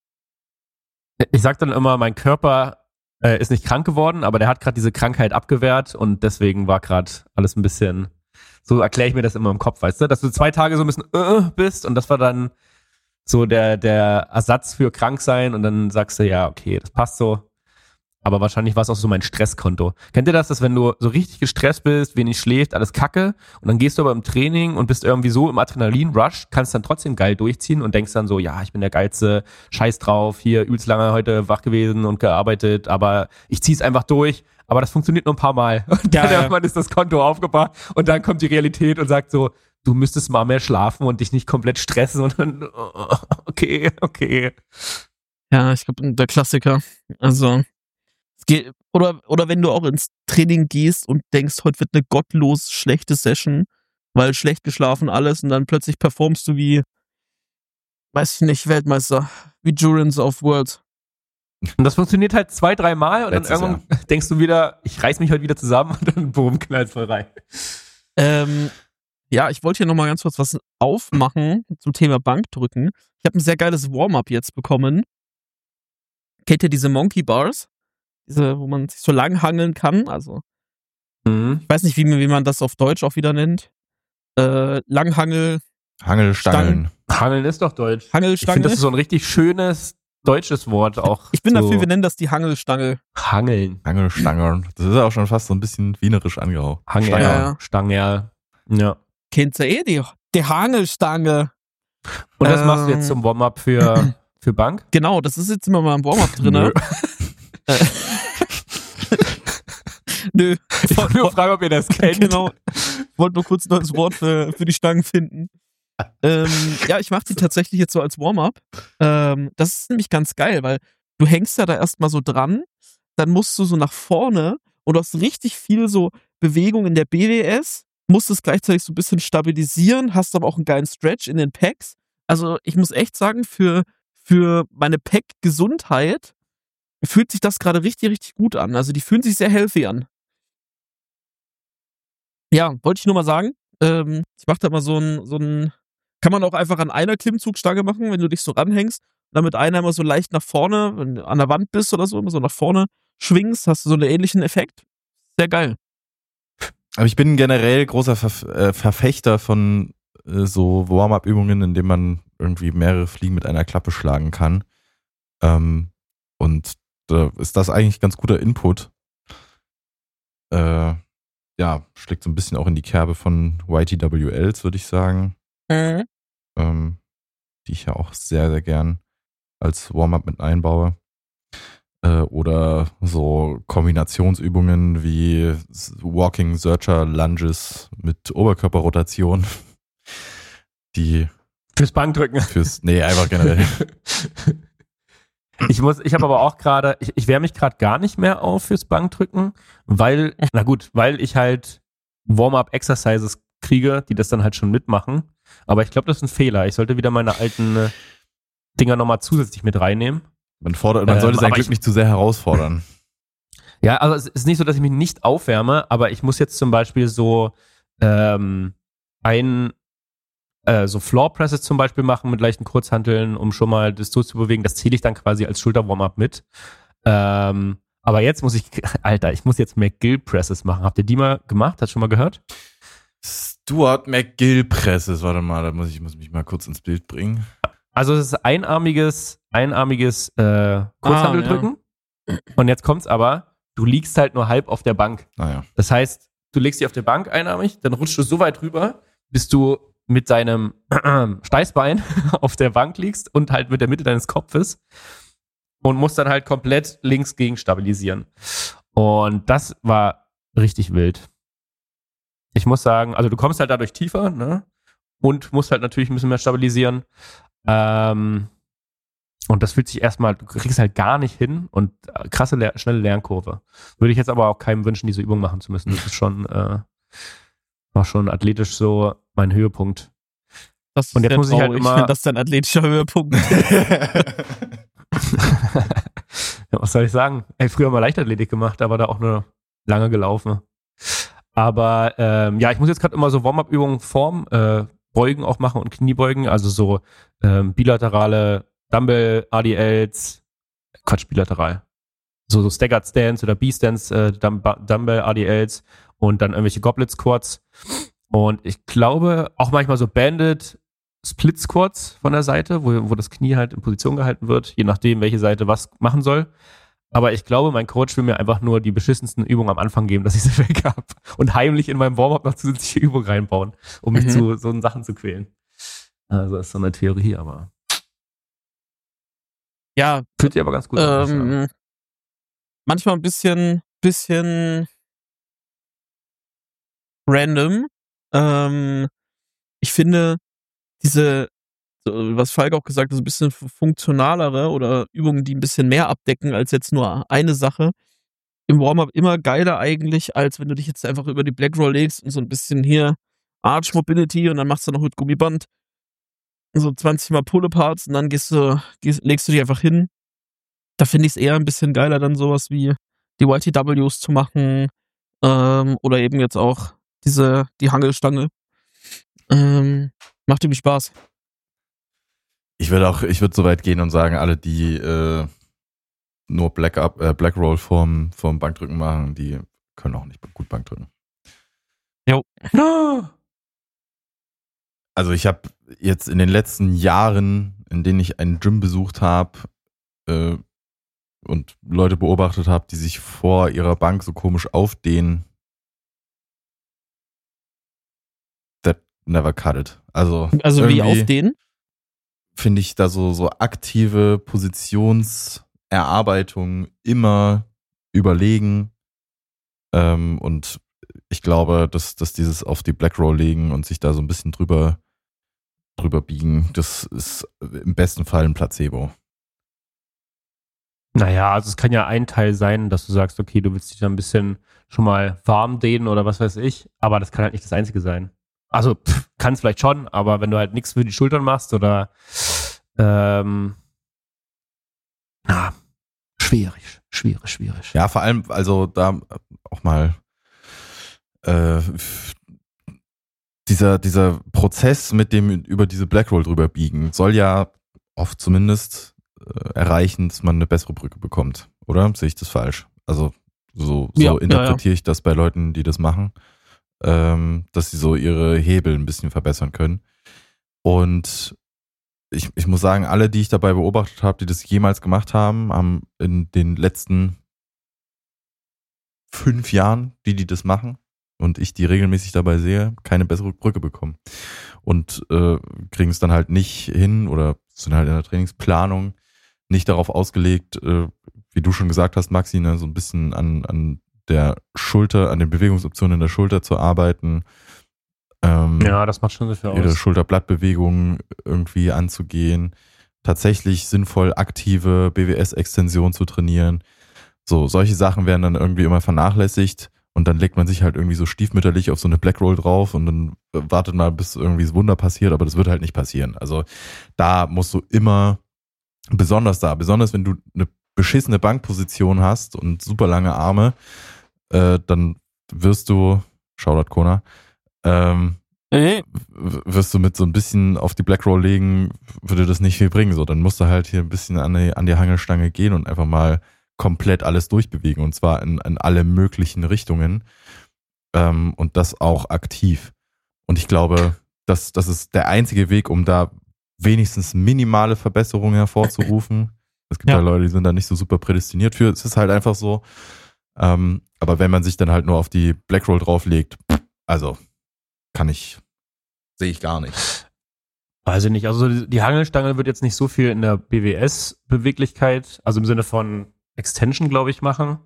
Ich sag dann immer, mein Körper äh, ist nicht krank geworden, aber der hat gerade diese Krankheit abgewehrt und deswegen war gerade alles ein bisschen, so erkläre ich mir das immer im Kopf, weißt du, dass du zwei Tage so ein bisschen äh, bist und das war dann so der, der Ersatz für krank sein und dann sagst du, ja, okay, das passt so. Aber wahrscheinlich war es auch so mein Stresskonto. Kennt ihr das, dass wenn du so richtig gestresst bist, wenig schläfst, alles kacke und dann gehst du aber im Training und bist irgendwie so im Adrenalin-Rush, kannst dann trotzdem geil durchziehen und denkst dann so, ja, ich bin der Geilste, scheiß drauf, hier übelst lange heute wach gewesen und gearbeitet, aber ich zieh's einfach durch. Aber das funktioniert nur ein paar Mal. Und dann Ja, ja. irgendwann ist das Konto aufgebaut und dann kommt die Realität und sagt so, du müsstest mal mehr schlafen und dich nicht komplett stressen und dann, oh, okay, okay. Ja, ich glaube, der Klassiker. Also, es geht, oder, oder wenn du auch ins Training gehst und denkst, heute wird eine gottlos schlechte Session, weil schlecht geschlafen alles und dann plötzlich performst du wie, weiß ich nicht, Weltmeister, wie Durance of Worlds. Und das funktioniert halt zwei, drei Mal und Letztes dann irgendwann denkst du wieder, ich reiß mich heute wieder zusammen und dann boom, knallt voll rein. Ähm, ja, ich wollte hier nochmal ganz kurz was aufmachen zum Thema Bankdrücken. Ich habe ein sehr geiles Warm-up jetzt bekommen. Kennt ihr diese Monkey Bars? Diese, wo man sich so lang hangeln kann. Also, Mhm. ich weiß nicht, wie, wie man das auf Deutsch auch wieder nennt. Äh, Langhangel, Hangelstangeln. Hangeln ist doch deutsch. Ich Hangelstange. finde, das ist so ein richtig schönes deutsches Wort auch. Ich bin so dafür, wir nennen das die Hangelstange. Hangeln. Hangelstangeln. Das ist ja auch schon fast so ein bisschen wienerisch angehaucht. Hangel. Ja, ja. Stangerl. Ja. Kennt ihr eh die, die Hangelstange? Und das Ähm. machst du jetzt zum Warm-up für, für Bank? Genau, das ist jetzt immer mal im Warm-up drin. Nö. Äh. Nö. Ich wollte nur fragen, ob ihr das kennt. Genau. Ich wollte nur kurz ein neues Wort für, für die Stangen finden. Ähm, ja, ich mache die tatsächlich jetzt so als Warm-up. Ähm, das ist nämlich ganz geil, weil du hängst ja da erstmal so dran, dann musst du so nach vorne und du hast richtig viel so Bewegung in der B D S, musst es gleichzeitig so ein bisschen stabilisieren, hast aber auch einen geilen Stretch in den Pecs. Also ich muss echt sagen, für, für meine Pec-Gesundheit fühlt sich das gerade richtig, richtig gut an. Also die fühlen sich sehr healthy an. Ja, wollte ich nur mal sagen. Ähm, ich mache da mal so ein, so ein, kann man auch einfach an einer Klimmzugstange machen, wenn du dich so ranhängst, dann mit einer immer so leicht nach vorne, wenn du an der Wand bist oder so, immer so nach vorne schwingst, hast du so einen ähnlichen Effekt. Sehr geil. Aber ich bin generell großer Verf äh, Verfechter von äh, so Warm-up-Übungen, in denen man irgendwie mehrere Fliegen mit einer Klappe schlagen kann. Ähm, und da ist das eigentlich ganz guter Input. Äh, ja, schlägt so ein bisschen auch in die Kerbe von Y T W Ls, würde ich sagen. Mhm. Ähm, die ich ja auch sehr, sehr gern als Warm-up mit einbaue. Äh, oder so Kombinationsübungen wie Walking Searcher Lunges mit Oberkörperrotation. Die Fürs Bankdrücken. fürs, nee, einfach generell. Ich muss, ich habe aber auch gerade, ich, ich wehre mich gerade gar nicht mehr auf fürs Bankdrücken, weil, na gut, weil ich halt Warm-up-Exercises kriege, die das dann halt schon mitmachen. Aber ich glaube, das ist ein Fehler. Ich sollte wieder meine alten äh, Dinger nochmal zusätzlich mit reinnehmen. Man, fordert, man Ähm, sollte sein aber Glück ich- nicht zu sehr herausfordern. Ja, also es ist nicht so, dass ich mich nicht aufwärme, aber ich muss jetzt zum Beispiel so ähm, ein äh, so Floor Presses zum Beispiel machen mit leichten Kurzhanteln, um schon mal das so zu bewegen. Das zähle ich dann quasi als Schulter-Warm-up mit. Ähm, aber jetzt muss ich, Alter, ich muss jetzt McGill Presses machen. Habt ihr die mal gemacht? Hast du schon mal gehört? Stuart McGill Presses, warte mal, da muss ich muss mich mal kurz ins Bild bringen. Also es ist einarmiges, einarmiges äh, Kurzhanteldrücken. Und jetzt kommt's aber, du liegst halt nur halb auf der Bank. Naja. Das heißt, du legst dich auf der Bank einarmig, dann rutschst du so weit rüber, bis du mit deinem Steißbein auf der Bank liegst und halt mit der Mitte deines Kopfes und musst dann halt komplett links gegen stabilisieren. Und das war richtig wild. ich muss sagen, also du kommst halt dadurch tiefer, ne? Und musst halt natürlich ein bisschen mehr stabilisieren. Ähm, und das fühlt sich erstmal, du kriegst halt gar nicht hin und krasse, le- schnelle Lernkurve. Würde ich jetzt aber auch keinem wünschen, diese Übung machen zu müssen. Das ist schon, äh, war schon athletisch so mein Höhepunkt. Das Und jetzt sehr muss ich halt traurig, immer- wenn das dein athletischer Höhepunkt ist. Ja, was soll ich sagen? Ey, früher mal Leichtathletik gemacht, aber da auch nur lange gelaufen. Aber ähm, ja, ich muss jetzt gerade immer so Warm-up-Übungen Form, äh, Beugen auch machen und Kniebeugen, also so ähm, bilaterale Dumbbell-A D Ls, Quatsch, bilateral. So, so Staggered Stance oder B-Stance, äh, Dumb- Dumbbell-A D Ls und dann irgendwelche Goblet-Squats. Und ich glaube auch manchmal so Banded Split-Squats von der Seite, wo, wo das Knie halt in Position gehalten wird, je nachdem, welche Seite was machen soll. Aber ich glaube, mein Coach will mir einfach nur die beschissensten Übungen am Anfang geben, dass ich sie weg habe. Und heimlich in meinem Warm-up noch zusätzliche Übungen reinbauen, um mich Mhm. zu so Sachen zu quälen. Also das ist so eine Theorie, aber Ja, fühlt sich aber ganz gut an. muss ich sagen. ähm, manchmal ein bisschen, bisschen random. Ähm, ich finde, diese, so, was Falk auch gesagt hat, so ein bisschen funktionalere oder Übungen, die ein bisschen mehr abdecken als jetzt nur eine Sache, im Warm-up immer geiler eigentlich, als wenn du dich jetzt einfach über die Black Roll legst und so ein bisschen hier Arch Mobility und dann machst du noch mit Gummiband so zwanzig Mal Pull-Aparts und dann gehst du, gehst, legst du dich einfach hin. Da finde ich es eher ein bisschen geiler, dann sowas wie die Y T Ws zu machen, ähm, oder eben jetzt auch diese, die Hangelstange. Ähm, macht irgendwie Spaß. Ich würde auch, ich würde so weit gehen und sagen, alle, die äh, nur Black Up, äh, Black Roll vorm, vorm Bankdrücken machen, die können auch nicht gut Bankdrücken. No. Also ich habe jetzt in den letzten Jahren, in denen ich ein Gym besucht habe äh, und Leute beobachtet habe, die sich vor ihrer Bank so komisch aufdehnen, that never cut it. Also, Also wie irgendwie auf den? finde ich da so, so aktive Positionserarbeitung immer überlegen. Ähm, und ich glaube, dass, dass dieses auf die Black Roll legen und sich da so ein bisschen drüber, drüber biegen, das ist im besten Fall ein Placebo. Naja, also es kann ja ein Teil sein, dass du sagst, okay, du willst dich da ein bisschen schon mal warm dehnen oder was weiß ich, aber das kann halt nicht das Einzige sein. Also kann es vielleicht schon, aber wenn du halt nichts für die Schultern machst oder ähm, na, schwierig, schwierig, schwierig. Ja, vor allem, also da auch mal äh, dieser, dieser Prozess mit dem über diese Black Roll drüber biegen soll ja oft zumindest äh, erreichen, dass man eine bessere Brücke bekommt, oder? Sehe ich das falsch? Also so, so Ja, interpretiere ich das bei Leuten, die das machen, ähm, dass sie so ihre Hebel ein bisschen verbessern können. Und ich, ich muss sagen, alle, die ich dabei beobachtet habe, die das jemals gemacht haben, haben in den letzten fünf Jahren, die die das machen, und ich die regelmäßig dabei sehe, keine bessere Brücke bekommen. Und äh, kriegen es dann halt nicht hin oder sind halt in der Trainingsplanung nicht darauf ausgelegt, äh, wie du schon gesagt hast, Maxi, ne, so ein bisschen an, an der Schulter, an den Bewegungsoptionen in der Schulter zu arbeiten. Ähm, Ja, das macht schon so viel ihre aus. Schulterblattbewegung irgendwie anzugehen, tatsächlich sinnvoll aktive B W S-Extension zu trainieren. So, solche Sachen werden dann irgendwie immer vernachlässigt und dann legt man sich halt irgendwie so stiefmütterlich auf so eine Black Roll drauf und dann wartet mal, bis irgendwie das Wunder passiert, aber das wird halt nicht passieren. Also da musst du immer, besonders da, besonders wenn du eine beschissene Bankposition hast und super lange Arme, äh, dann wirst du, Shoutout Kona, ähm, Hey. w- wirst du mit so ein bisschen auf die Black Roll legen, würde das nicht viel bringen. So, dann musst du halt hier ein bisschen an die, an die Hangelstange gehen und einfach mal komplett alles durchbewegen und zwar in, in alle möglichen Richtungen, ähm, und das auch aktiv. Und ich glaube, das, das ist der einzige Weg, um da wenigstens minimale Verbesserungen hervorzurufen. Es gibt ja, Ja. Leute, die sind da nicht so super prädestiniert für. Es ist halt einfach so. Ähm, aber wenn man sich dann halt nur auf die Black Roll drauflegt, also kann ich, sehe ich gar nicht. Weiß ich nicht. Also die die Hangelstange wird jetzt nicht so viel in der B W S-Beweglichkeit, also im Sinne von Extension, glaube ich, machen.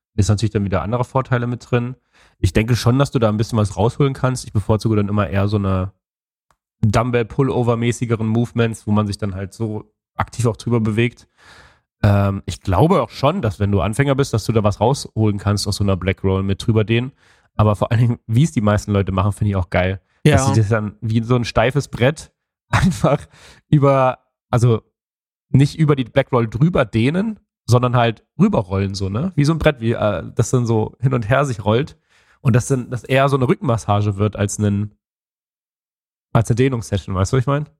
ist natürlich dann wieder andere Vorteile mit drin. Ich denke schon, dass du da ein bisschen was rausholen kannst. Ich bevorzuge dann immer eher so eine Dumbbell-Pullover-mäßigeren Movements, wo man sich dann halt so aktiv auch drüber bewegt. Ähm, ich glaube auch schon, dass wenn du Anfänger bist, dass du da was rausholen kannst aus so einer Black Roll mit drüber dehnen. Aber vor allen Dingen, wie es die meisten Leute machen, finde ich auch geil. Ja. Dass sie das dann wie so ein steifes Brett einfach über, also nicht über die Black Roll drüber dehnen, sondern halt rüberrollen so, ne? Wie so ein Brett, wie äh, das dann so hin und her sich rollt und das dann das eher so eine Rückenmassage wird als einen als eine Dehnungssession, weißt du, was ich meine?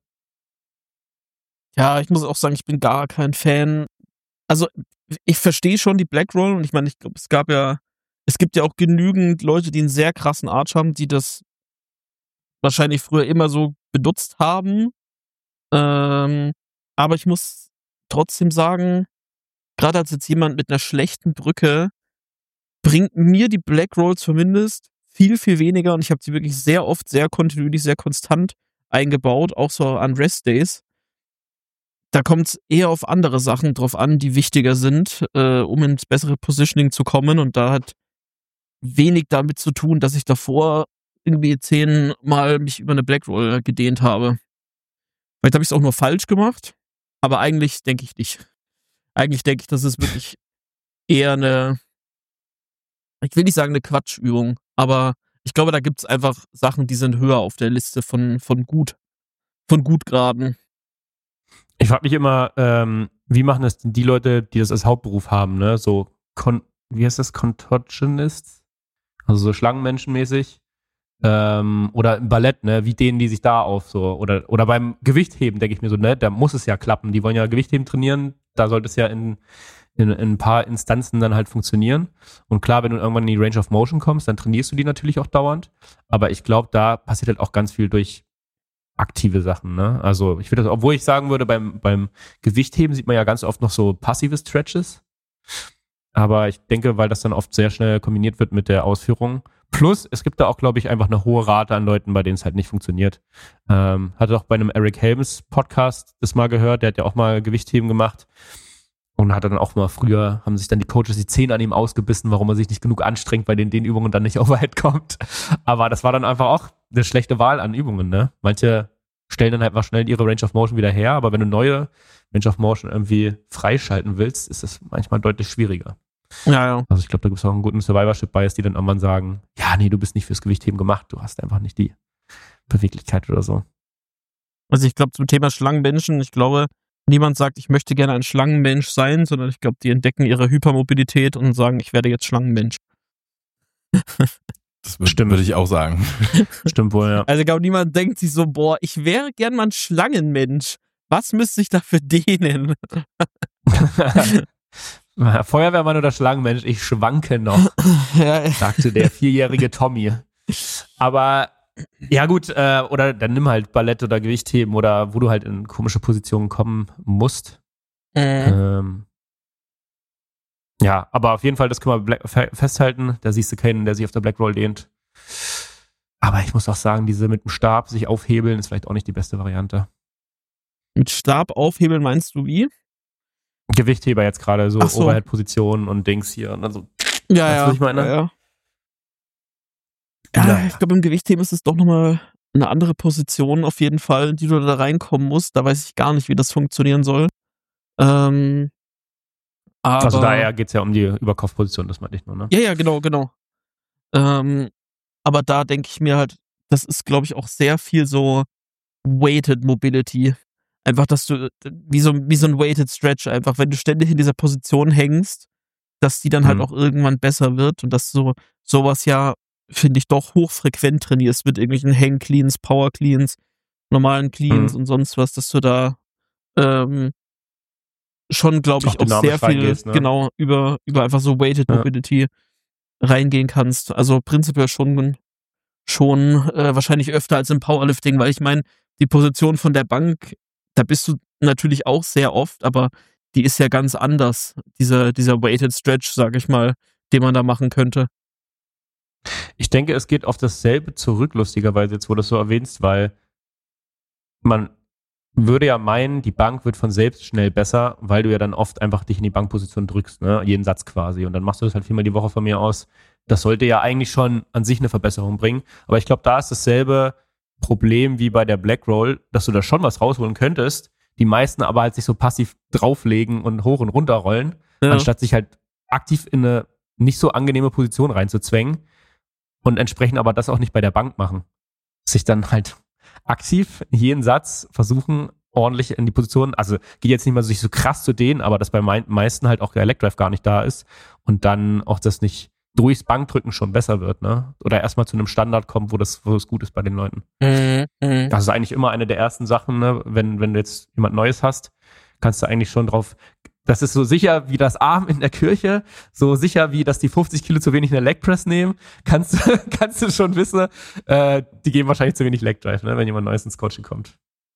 Ja, ich muss auch sagen, ich bin gar kein Fan. Also, ich verstehe schon die Black Roll und ich meine, ich glaube, es gab ja, es gibt ja auch genügend Leute, die einen sehr krassen Arch haben, die das wahrscheinlich früher immer so benutzt haben. Ähm, aber ich muss trotzdem sagen, gerade als jetzt jemand mit einer schlechten Brücke, bringt mir die Black Roll zumindest viel, viel weniger und ich habe sie wirklich sehr oft, sehr kontinuierlich, sehr konstant eingebaut, auch so an Rest-Days. Da kommt es eher auf andere Sachen drauf an, die wichtiger sind, äh, um ins bessere Positioning zu kommen und da hat wenig damit zu tun, dass ich davor irgendwie zehnmal mich über eine Black Roll gedehnt habe. Vielleicht habe ich es auch nur falsch gemacht, aber eigentlich denke ich nicht. Eigentlich denke ich, das ist wirklich eher eine, ich will nicht sagen eine Quatschübung, aber ich glaube, da gibt es einfach Sachen, die sind höher auf der Liste von, von gut, von Gutgraden. Ich frage mich immer, ähm, wie machen das denn die Leute, die das als Hauptberuf haben, ne? So, Con- wie heißt das, Contortionists? Also so Schlangenmenschenmäßig. Ähm, oder im Ballett, ne? Wie dehnen die sich da auf? So? Oder, oder beim Gewichtheben denke ich mir so, ne? Da muss es ja klappen. Die wollen ja Gewichtheben trainieren. Da sollte es ja in, in, in ein paar Instanzen dann halt funktionieren. Und klar, wenn du irgendwann in die Range of Motion kommst, dann trainierst du die natürlich auch dauernd. Aber ich glaube, da passiert halt auch ganz viel durch aktive Sachen, ne? Also ich würde das, obwohl ich sagen würde, beim, beim Gewichtheben sieht man ja ganz oft noch so passive Stretches. Aber ich denke, weil das dann oft sehr schnell kombiniert wird mit der Ausführung. Plus, es gibt da auch, glaube ich, einfach eine hohe Rate an Leuten, bei denen es halt nicht funktioniert. Ähm, hatte auch bei einem Eric Helms Podcast das mal gehört, der hat ja auch mal Gewichtheben gemacht. Und hat dann auch mal früher, haben sich dann die Coaches die Zähne an ihm ausgebissen, warum er sich nicht genug anstrengt, weil den den Übungen dann nicht Overhead kommt. Aber das war dann einfach auch eine schlechte Wahl an Übungen, ne? Manche stellen dann halt mal schnell ihre Range of Motion wieder her, aber wenn du neue Range of Motion irgendwie freischalten willst, ist das manchmal deutlich schwieriger. Ja, ja. Also ich glaube, da gibt es auch einen guten Survivorship-Bias, die dann irgendwann sagen, ja, nee, du bist nicht fürs Gewichtheben gemacht, du hast einfach nicht die Beweglichkeit oder so. Also ich glaube, zum Thema Schlangenmenschen, ich glaube, niemand sagt, ich möchte gerne ein Schlangenmensch sein, sondern ich glaube, die entdecken ihre Hypermobilität und sagen, ich werde jetzt Schlangenmensch. Das würde würd ich auch sagen. Stimmt wohl, ja. Also ich glaube, niemand denkt sich so, boah, ich wäre gern mal ein Schlangenmensch. Was müsste ich dafür dehnen? Feuerwehrmann oder Schlangenmensch, ich schwanke noch, Ja, sagte der vierjährige Tommy. Aber ja gut, äh, oder dann nimm halt Ballett oder Gewichtheben oder wo du halt in komische Positionen kommen musst. Mhm. Ähm, ja, aber auf jeden Fall, das können wir Black, fe- festhalten. Da siehst du keinen, der sich auf der Black Roll dehnt. Aber ich muss auch sagen, diese mit dem Stab sich aufhebeln ist vielleicht auch nicht die beste Variante. Mit Stab aufhebeln meinst du wie? Gewichtheber jetzt gerade, so, Ach so. Overhead-Positionen und Dings hier und dann so. Ja, Weißt du, ja. was ich meine? Ja, ja. Ja, Naja. ich glaube, im Gewichtheben ist es doch nochmal eine andere Position auf jeden Fall, die du da reinkommen musst. Da weiß ich gar nicht, wie das funktionieren soll. Ähm, aber Also daher geht es ja um die Überkopfposition, das meinte ich nur, ne? Ja, ja, genau, genau. Ähm, aber da denke ich mir halt, das ist, glaube ich, auch sehr viel so Weighted Mobility. Einfach, dass du, wie so, wie so ein Weighted Stretch, einfach, wenn du ständig in dieser Position hängst, dass die dann halt Mhm. auch irgendwann besser wird und dass du sowas ja, finde ich, doch hochfrequent trainierst mit irgendwelchen Hang Cleans, Power Cleans, normalen Cleans Mhm. und sonst was, dass du da ähm, schon, glaube ich, Auch auch, dynamisch sehr viel reingehst, ne? genau über, über einfach so Weighted Ja. Mobility reingehen kannst. Also prinzipiell schon, schon äh, wahrscheinlich öfter als im Powerlifting, weil ich meine, die Position von der Bank, da bist du natürlich auch sehr oft, aber die ist ja ganz anders, dieser, dieser Weighted Stretch, sage ich mal, den man da machen könnte. Ich denke, es geht auf dasselbe zurück, lustigerweise, jetzt wo du das so erwähnst, weil man würde ja meinen, die Bank wird von selbst schnell besser, weil du ja dann oft einfach dich in die Bankposition drückst, ne? Jeden Satz quasi. Und dann machst du das halt viermal die Woche von mir aus. Das sollte ja eigentlich schon an sich eine Verbesserung bringen. Aber ich glaube, da ist dasselbe Problem wie bei der Black Roll, dass du da schon was rausholen könntest, die meisten aber halt sich so passiv drauflegen und hoch und runter rollen, Ja. anstatt sich halt aktiv in eine nicht so angenehme Position reinzuzwängen und entsprechend aber das auch nicht bei der Bank machen. Sich dann halt aktiv jeden Satz versuchen, ordentlich in die Position, also geht jetzt nicht mal sich so krass zu dehnen, aber dass bei mei- meisten halt auch der Leg Drive gar nicht da ist und dann auch das nicht durchs Bankdrücken schon besser wird, ne? Oder erstmal zu einem Standard kommt, wo das, wo es gut ist bei den Leuten. Mhm. Mhm. Das ist eigentlich immer eine der ersten Sachen, ne? Wenn, wenn du jetzt jemand Neues hast, kannst du eigentlich schon drauf, das ist so sicher wie das Arm in der Kirche, so sicher wie, dass die fünfzig Kilo zu wenig in der Leg Press nehmen, kannst, du- kannst du schon wissen, äh, die geben wahrscheinlich zu wenig Leg Drive, ne? Wenn jemand Neues ins Coaching kommt.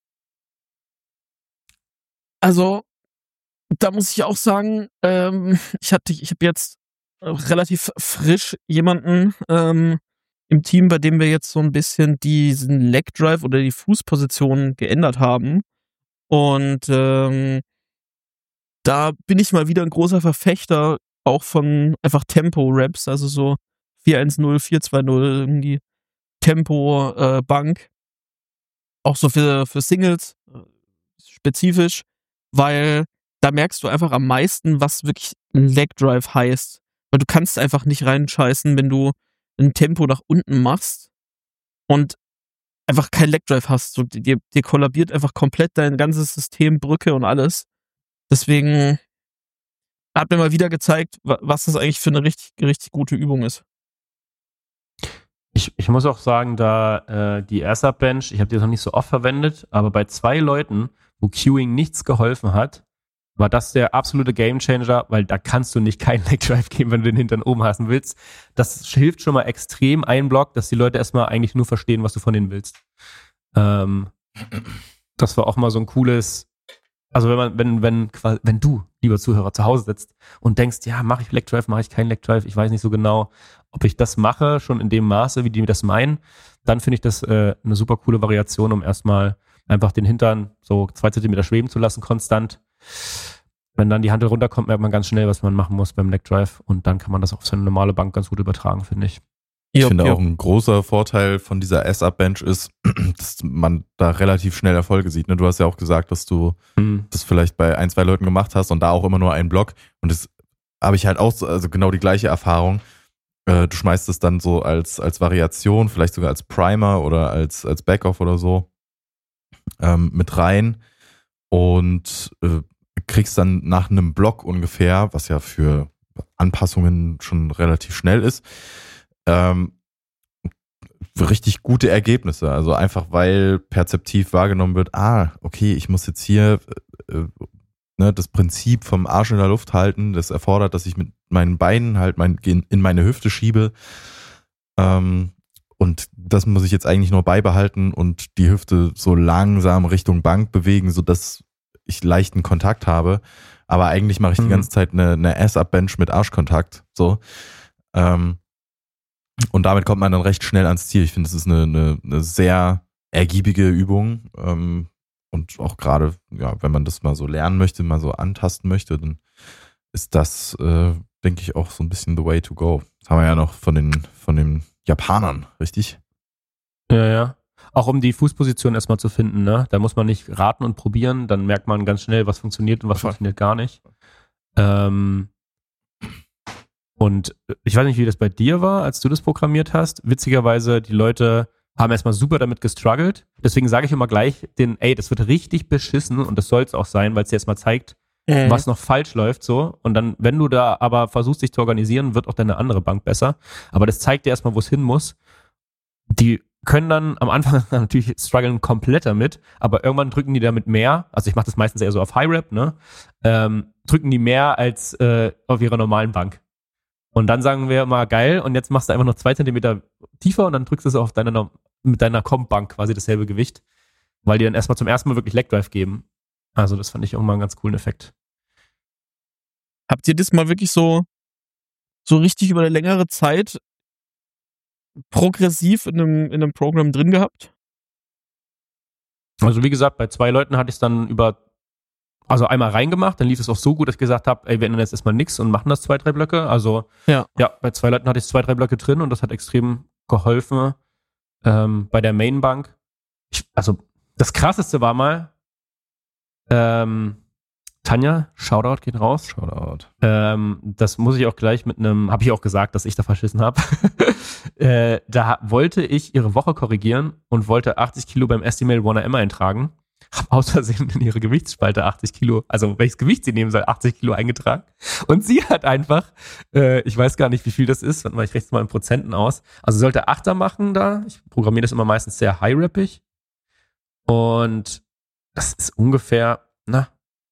Also, da muss ich auch sagen, ähm, ich hatte, ich habe jetzt relativ frisch jemanden ähm, im Team, bei dem wir jetzt so ein bisschen diesen Leg Drive oder die Fußposition geändert haben. Und ähm, da bin ich mal wieder ein großer Verfechter auch von einfach Tempo-Raps, also so vier eins null, vier zwei null, irgendwie Tempo-Bank. Auch so für, für Singles äh, spezifisch, weil da merkst du einfach am meisten, was wirklich Leg Drive heißt. Weil du kannst einfach nicht reinscheißen, wenn du ein Tempo nach unten machst und einfach kein Leg Drive hast. So, dir, dir kollabiert einfach komplett dein ganzes System, Brücke und alles. Deswegen hat mir mal wieder gezeigt, wa- was das eigentlich für eine richtig, richtig gute Übung ist. Ich, ich muss auch sagen, da äh, die AirSub Bench, ich habe die jetzt noch nicht so oft verwendet, aber bei zwei Leuten, wo Queuing nichts geholfen hat, war das der absolute Gamechanger, weil da kannst du nicht keinen Leg Drive geben, wenn du den Hintern oben hassen willst. Das hilft schon mal extrem, ein Block, dass die Leute erstmal eigentlich nur verstehen, was du von denen willst. Ähm, das war auch mal so ein cooles, also wenn man, wenn, wenn, quasi- wenn du, lieber Zuhörer, zu Hause sitzt und denkst, ja, mache ich Leg Drive, mache ich keinen Leg Drive, ich weiß nicht so genau, ob ich das mache, schon in dem Maße, wie die das meinen, dann finde ich das äh, eine super coole Variation, um erstmal einfach den Hintern so zwei Zentimeter schweben zu lassen, konstant. Wenn dann die Hand runterkommt, merkt man ganz schnell, was man machen muss beim Leg Drive und dann kann man das auf seine normale Bank ganz gut übertragen, finde ich. Ich Jupp, finde jupp. auch ein großer Vorteil von dieser S-Up-Bench ist, dass man da relativ schnell Erfolge sieht. Ne? Du hast ja auch gesagt, dass du Hm. das vielleicht bei ein, zwei Leuten gemacht hast und da auch immer nur einen Block. Und das habe ich halt auch so, also genau die gleiche Erfahrung. Äh, du schmeißt es dann so als, als Variation, vielleicht sogar als Primer oder als, als Backoff oder so ähm, mit rein und äh, kriegst dann nach einem Block ungefähr, was ja für Anpassungen schon relativ schnell ist, ähm, richtig gute Ergebnisse. Also einfach, weil perzeptiv wahrgenommen wird, ah, okay, ich muss jetzt hier äh, ne, das Prinzip vom Arsch in der Luft halten, das erfordert, dass ich mit meinen Beinen halt mein, in meine Hüfte schiebe. Ähm, und das muss ich jetzt eigentlich nur beibehalten und die Hüfte so langsam Richtung Bank bewegen, sodass ich leichten Kontakt habe. Aber eigentlich mache ich die Mhm. ganze Zeit eine, eine Ass-Up-Bench mit Arschkontakt. So. Ähm, und damit kommt man dann recht schnell ans Ziel. Ich finde, es ist eine, eine, eine sehr ergiebige Übung. Ähm, und auch gerade, ja, wenn man das mal so lernen möchte, mal so antasten möchte, dann ist das, äh, denke ich, auch so ein bisschen the way to go. Das haben wir ja noch von den, von den Japanern, richtig? Ja, ja. Auch um die Fußposition erstmal zu finden, ne? Da muss man nicht raten und probieren, dann merkt man ganz schnell, was funktioniert und was Voll. funktioniert gar nicht. Ähm, und ich weiß nicht, wie das bei dir war, als du das programmiert hast. Witzigerweise, die Leute haben erstmal super damit gestruggelt. Deswegen sage ich immer gleich den, ey, das wird richtig beschissen und das soll es auch sein, weil es dir erstmal zeigt, Mhm. was noch falsch läuft, so. Und dann, wenn du da aber versuchst, dich zu organisieren, wird auch deine andere Bank besser. Aber das zeigt dir erstmal, wo es hin muss. Die können dann am Anfang natürlich strugglen komplett damit, aber irgendwann drücken die damit mehr, also ich mache das meistens eher so auf High Rep, ne, ähm, drücken die mehr als äh, auf ihrer normalen Bank. Und dann sagen wir immer, geil, und jetzt machst du einfach noch zwei Zentimeter tiefer und dann drückst du es auf deiner, Norm- mit deiner Comp-Bank quasi dasselbe Gewicht, weil die dann erstmal zum ersten Mal wirklich Leg Drive geben. Also das fand ich auch mal einen ganz coolen Effekt. Habt ihr das mal wirklich so, so richtig über eine längere Zeit progressiv in einem, in einem Programm drin gehabt? Also wie gesagt, bei zwei Leuten hatte ich es dann über, also einmal reingemacht, dann lief es auch so gut, dass ich gesagt habe, ey, wir ändern jetzt erstmal nichts und machen das zwei, drei Blöcke. Also Ja. ja, bei zwei Leuten hatte ich zwei, drei Blöcke drin und das hat extrem geholfen. Ähm, bei der Mainbank. Ich, also das Krasseste war mal, ähm, Tanja, Shoutout geht raus. Shoutout. Ähm, das muss ich auch gleich mit einem, habe ich auch gesagt, dass ich da verschissen habe. äh, da wollte ich ihre Woche korrigieren und wollte achtzig Kilo beim Estimate eins M eintragen. Hab aus Versehen in ihre Gewichtsspalte achtzig Kilo, also welches Gewicht sie nehmen soll, achtzig Kilo eingetragen. Und sie hat einfach, äh, ich weiß gar nicht, wie viel das ist, warte mal, ich rechne es mal in Prozenten aus. Also sie sollte Achter machen da. Ich programmiere das immer meistens sehr high-rappig. Und das ist ungefähr, na,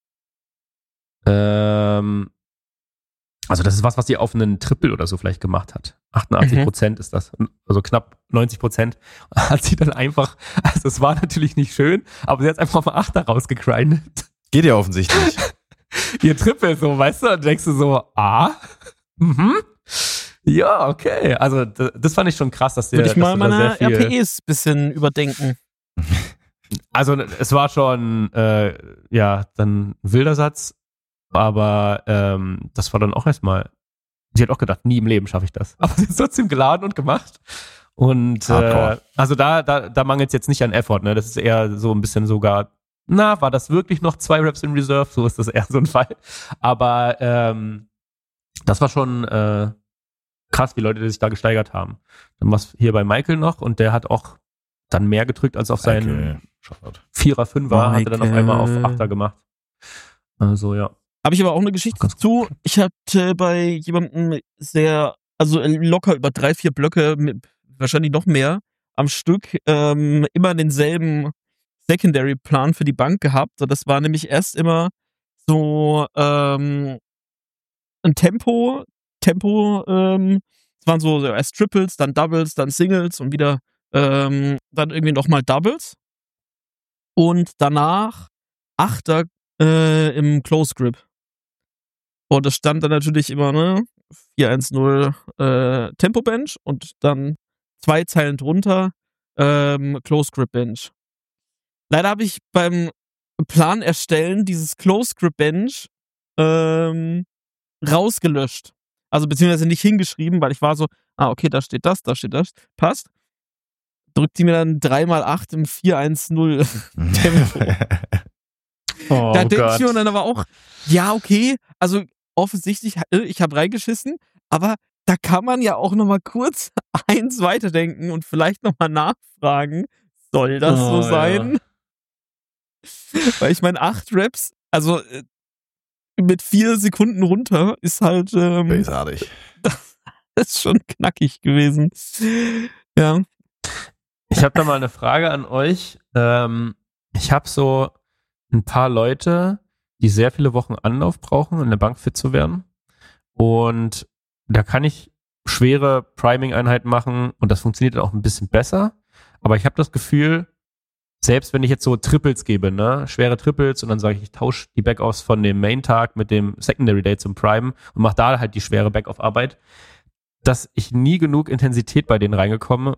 ähm, also das ist was, was sie auf einen Triple oder so vielleicht gemacht hat. achtundachtzig Prozent mhm. ist das. Also knapp neunzig Prozent hat sie dann einfach, also es war natürlich nicht schön, aber sie hat einfach mal Achter rausgegrindet. Geht ja offensichtlich. Ihr Triple so, weißt du, und denkst du so, ah, mhm. Ja, okay. Also das, das fand ich schon krass, dass der Würde ich mal meine R R P Es ein bisschen überdenken. Also es war schon, äh, ja, dann ein wilder Satz, aber ähm, das war dann auch erstmal, sie hat auch gedacht, nie im Leben schaffe ich das. Aber sie ist trotzdem geladen und gemacht. Und äh, also da, da, da mangelt es jetzt nicht an Effort, ne? Das ist eher so ein bisschen sogar, na, war das wirklich noch zwei Reps in Reserve? So ist das eher so ein Fall. Aber ähm, das war schon äh, krass, wie Leute die sich da gesteigert haben. Dann war es hier bei Michael noch und der hat auch dann mehr gedrückt als auf seinen okay. Vierer, Fünfer, hat er dann auf einmal auf Achter gemacht. Also ja. Habe ich aber auch eine Geschichte dazu. Ich hatte bei jemandem sehr, also locker über drei, vier Blöcke, mit, wahrscheinlich noch mehr, am Stück, ähm, immer denselben Secondary-Plan für die Bank gehabt. Das war nämlich erst immer so ähm, ein Tempo, Tempo, ähm, es waren so erst Triples, dann Doubles, dann Singles und wieder ähm, dann irgendwie nochmal Doubles. Und danach Achter äh, im Close Grip. Und das stand dann natürlich immer, ne, vier eins null äh, Tempo Bench und dann zwei Zeilen drunter ähm, Close Grip Bench. Leider habe ich beim Plan erstellen dieses Close Grip Bench ähm, rausgelöscht. Also beziehungsweise nicht hingeschrieben, weil ich war so, ah, okay, da steht das, da steht das, passt. Drückt die mir dann drei mal acht im vier eins null Tempo. Oh, da denke Gott. ich mir dann aber auch, ja, okay, also offensichtlich, ich habe reingeschissen, aber da kann man ja auch nochmal kurz eins weiterdenken und vielleicht nochmal nachfragen, soll das Oh, so sein? Ja. Weil ich meine, acht Reps, also äh, mit vier Sekunden runter ist halt ähm, Bösartig. Das ist schon knackig gewesen. Ja. Ich habe da mal eine Frage an euch. Ähm, ich habe so ein paar Leute, die sehr viele Wochen Anlauf brauchen, in der Bank fit zu werden. Und da kann ich schwere Priming-Einheiten machen und das funktioniert dann auch ein bisschen besser. Aber ich habe das Gefühl, selbst wenn ich jetzt so Triples gebe, ne, schwere Triples und dann sage ich, ich tausche die Backoffs von dem Main-Tag mit dem Secondary Day zum Prime und mache da halt die schwere Backoff-Arbeit, dass ich nie genug Intensität bei denen reingekomme,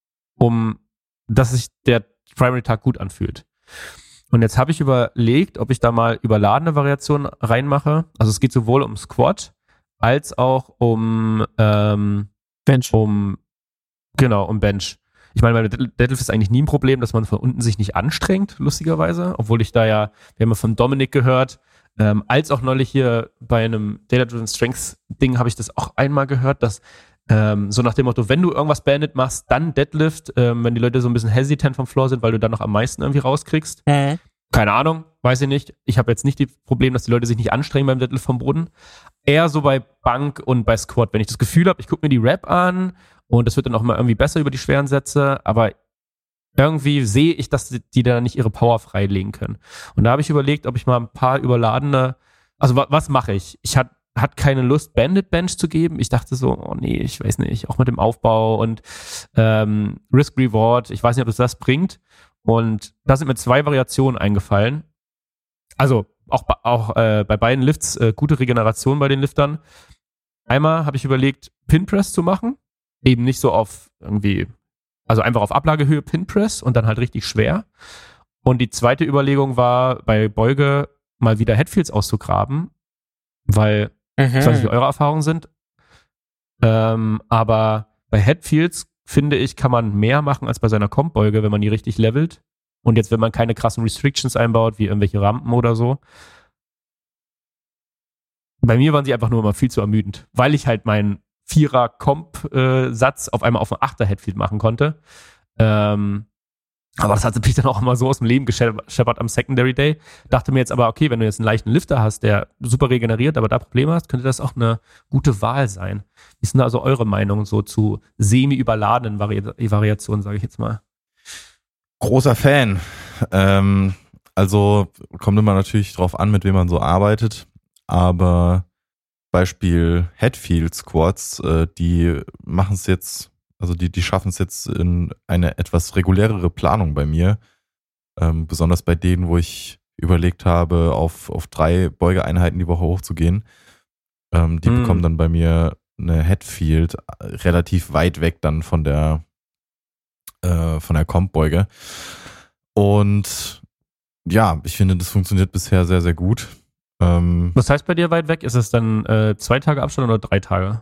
um dass sich der Primary-Tag gut anfühlt. Und jetzt habe ich überlegt, ob ich da mal überladene Variationen reinmache. Also es geht sowohl um Squat als auch um ähm, Bench. Um, genau, um Bench. Ich meine, bei Deadlift ist eigentlich nie ein Problem, dass man von unten sich nicht anstrengt, lustigerweise. Obwohl ich da ja, wir haben ja von Dominik gehört, ähm, als auch neulich hier bei einem Data-Driven Strengths-Ding habe ich das auch einmal gehört, dass ähm, so nach dem Motto, wenn du irgendwas beendet machst, dann Deadlift, ähm, wenn die Leute so ein bisschen hesitant vom Floor sind, weil du dann noch am meisten irgendwie rauskriegst. Mhm. Keine Ahnung, weiß ich nicht. Ich habe jetzt nicht das Problem, dass die Leute sich nicht anstrengen beim Deadlift vom Boden. Eher so bei Bank und bei Squat. Wenn ich das Gefühl habe, ich gucke mir die Rep an und das wird dann auch mal irgendwie besser über die schweren Sätze, aber irgendwie sehe ich, dass die, die da nicht ihre Power freilegen können. Und da habe ich überlegt, ob ich mal ein paar überladene, also wa- was mache ich? Ich hatte hat keine Lust, Bandit Bench zu geben. Ich dachte so, oh nee, ich weiß nicht, auch mit dem Aufbau und ähm, Risk Reward, ich weiß nicht, ob es das bringt. Und da sind mir zwei Variationen eingefallen. Also auch, auch äh, bei beiden Lifts äh, gute Regeneration bei den Liftern. Einmal habe ich überlegt, Pin Press zu machen. Eben nicht so auf irgendwie, also einfach auf Ablagehöhe Pin Press und dann halt richtig schwer. Und die zweite Überlegung war, bei Beuge mal wieder Headfields auszugraben, weil, ich weiß nicht, wie eure Erfahrungen sind, ähm, aber bei Headfields, finde ich, kann man mehr machen als bei seiner Comp-Beuge, wenn man die richtig levelt. Und jetzt, wenn man keine krassen Restrictions einbaut, wie irgendwelche Rampen oder so. Bei mir waren sie einfach nur immer viel zu ermüdend, weil ich halt meinen Vierer-Comp-Satz auf einmal auf einen Achter-Headfield machen konnte. Ähm, aber das hat sich dann auch immer so aus dem Leben gescheppert am Secondary Day. Dachte mir jetzt aber, okay, wenn du jetzt einen leichten Lifter hast, der super regeneriert, aber da Probleme hast, könnte das auch eine gute Wahl sein. Wie ist denn also eure Meinung so zu semi-überladenen Vari- Variationen, sage ich jetzt mal? Großer Fan. Ähm, also kommt immer natürlich drauf an, mit wem man so arbeitet. Aber Beispiel Headfield Squats, äh, die machen es jetzt, also die, die schaffen es jetzt in eine etwas regulärere Planung bei mir. Ähm, besonders bei denen, wo ich überlegt habe, auf, auf drei Beugeeinheiten die Woche hochzugehen. Ähm, die Mm. bekommen dann bei mir eine Headfield relativ weit weg dann von der äh, von der Comp-Beuge. Und ja, ich finde, das funktioniert bisher sehr, sehr gut. Ähm, Was heißt bei dir weit weg? Ist es dann äh, zwei Tage Abstand oder drei Tage?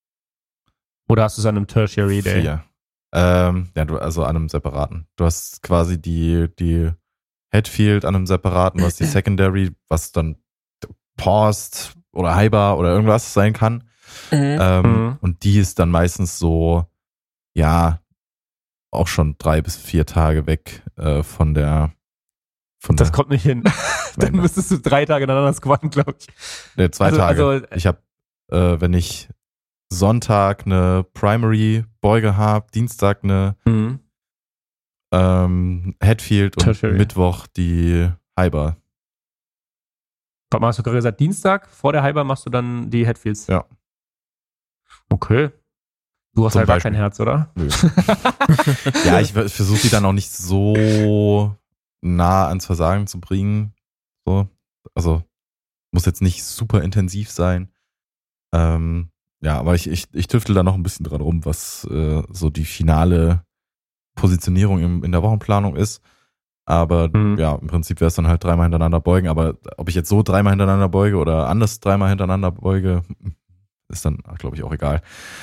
Oder hast du es an einem Tertiary Day? Vier. Ähm, ja, du, also an einem separaten. Du hast quasi die, die Headfield an einem separaten, du hast die Secondary, was dann Paused oder Highbar oder irgendwas sein kann. Mhm. Ähm, Mhm. Und die ist dann meistens so, ja, auch schon drei bis vier Tage weg äh, von der von Das der, kommt nicht hin. Dann Nein. müsstest du drei Tage ineinander squatten, glaube ich. nee, zwei also- Tage. also- ich habe, äh, wenn ich Sonntag eine Primary-Beuge habe, Dienstag eine Mhm. ähm, Headfield und Tertiary. Mittwoch die Highbar. Warte mal, hast du gerade gesagt, Dienstag vor der Hyper machst du dann die Headfields? Ja. Okay. Du hast Zum halt gar Beispiel. kein Herz, oder? Nö. Ja, ich versuche die dann auch nicht so nah ans Versagen zu bringen. So. Also muss jetzt nicht super intensiv sein. Ähm, ja, aber ich, ich, ich tüftel da noch ein bisschen dran rum, was äh, so die finale Positionierung im, in der Wochenplanung ist. Aber Mhm. ja, im Prinzip wäre es dann halt dreimal hintereinander beugen. Aber ob ich jetzt so dreimal hintereinander beuge oder anders dreimal hintereinander beuge, ist dann, glaube ich, auch egal.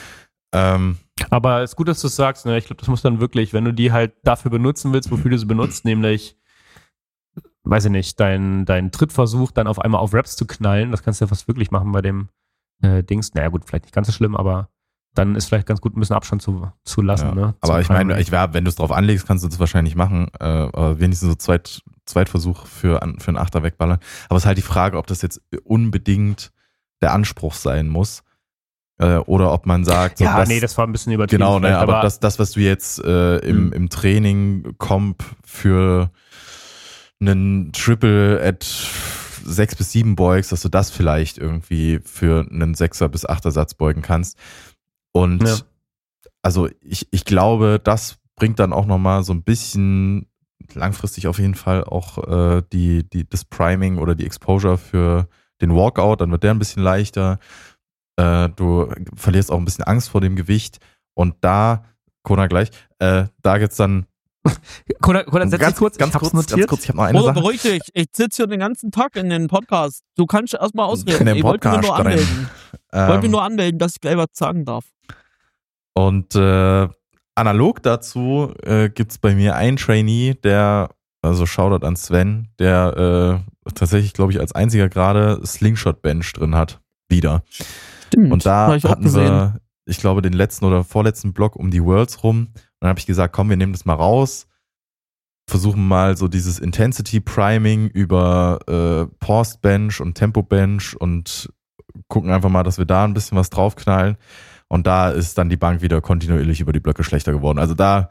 Ähm, Aber es ist gut, dass du es sagst. Ne? Ich glaube, das muss dann wirklich, wenn du die halt dafür benutzen willst, wofür du sie benutzt, nämlich, weiß ich nicht, dein, dein Trittversuch dann auf einmal auf Raps zu knallen, das kannst du ja fast wirklich machen bei dem äh, Dings. Naja gut, vielleicht nicht ganz so schlimm, aber dann ist vielleicht ganz gut, ein bisschen Abstand zu, zu lassen. ja. Ne? Aber Zum ich meine, Primary. ich wär, wenn du es drauf anlegst, kannst du das wahrscheinlich machen. Äh, aber wenigstens so Zweit, Zweitversuch für, an- für einen Achter wegballern. Aber es ist halt die Frage, ob das jetzt unbedingt der Anspruch sein muss. Äh, oder ob man sagt, so, ja, das, nee, das war ein bisschen übertrieben. genau, ne, vielleicht, aber das, das, was du jetzt äh, im, Mhm. im Training Comp für einen Triple at sechs bis sieben beugst, dass du das vielleicht irgendwie für einen Sechser bis Achter Satz beugen kannst. Und Ja. also ich, ich glaube, das bringt dann auch nochmal so ein bisschen langfristig auf jeden Fall auch äh, die, die, das Priming oder die Exposure für den Walkout, dann wird der ein bisschen leichter. Äh, du verlierst auch ein bisschen Angst vor dem Gewicht. Und da, Kona gleich, äh, da gibt's dann Kona, Kona, setz dich kurz, ganz ich hab's kurz, notiert. ganz kurz, ich habe noch eine Oder Sache. beruhig dich, ich sitze hier den ganzen Tag in den Podcast. Du kannst erstmal ausreden. In den Ich wollte mich nur Podcast rein. anmelden. Ich wollte mich Ähm, nur anmelden, dass ich gleich was sagen darf. Und äh, analog dazu äh, gibt's bei mir einen Trainee, der, also Shoutout an Sven, der äh, tatsächlich, glaube ich, als einziger gerade Slingshot-Bench drin hat. Wieder. Stimmt. Und da hab ich auch hatten gesehen. wir, ich glaube, den letzten oder vorletzten Block um die Worlds rum. Und dann habe ich gesagt, komm, wir nehmen das mal raus. Versuchen mal so dieses Intensity Priming über äh, Paused Bench und Tempo Bench und gucken einfach mal, dass wir da ein bisschen was draufknallen. Und da ist dann die Bank wieder kontinuierlich über die Blöcke schlechter geworden. Also da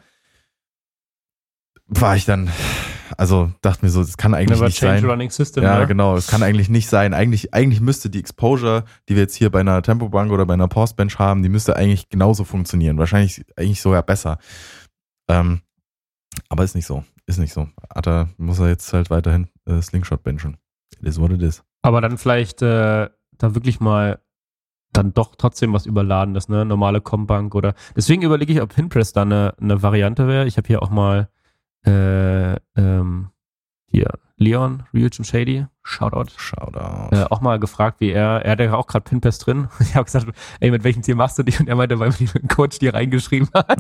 war ich dann, also dachte mir so, das kann eigentlich Never nicht change sein. running system. Ja, ne? genau. Es kann eigentlich nicht sein. Eigentlich, eigentlich müsste die Exposure, die wir jetzt hier bei einer Tempo-Bank oder bei einer Pause-Bench haben, die müsste eigentlich genauso funktionieren. Wahrscheinlich eigentlich sogar besser. Ähm, aber ist nicht so. Ist nicht so. Atta muss er jetzt halt weiterhin äh, Slingshot benchen. It is what it is. Aber dann vielleicht äh, da wirklich mal dann doch trotzdem was Überladenes, ne? Normale Combank oder. Deswegen überlege ich, ob Pinpress da eine, eine Variante wäre. Ich habe hier auch mal äh, ähm, hier, Leon, Real Jim Shady, Shoutout. Shoutout. Äh, auch mal gefragt, wie er, er hat ja auch gerade Pinpass drin. Ich habe gesagt, ey, mit welchem Tier machst du dich? Und er meinte, weil ein Coach dir reingeschrieben hat.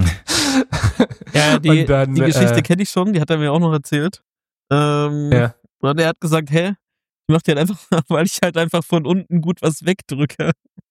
Ja, die, Und dann, die Geschichte äh, kenne ich schon, die hat er mir auch noch erzählt. Ähm, Ja. Und er hat gesagt, hä, ich mach die halt einfach, weil ich halt einfach von unten gut was wegdrücke.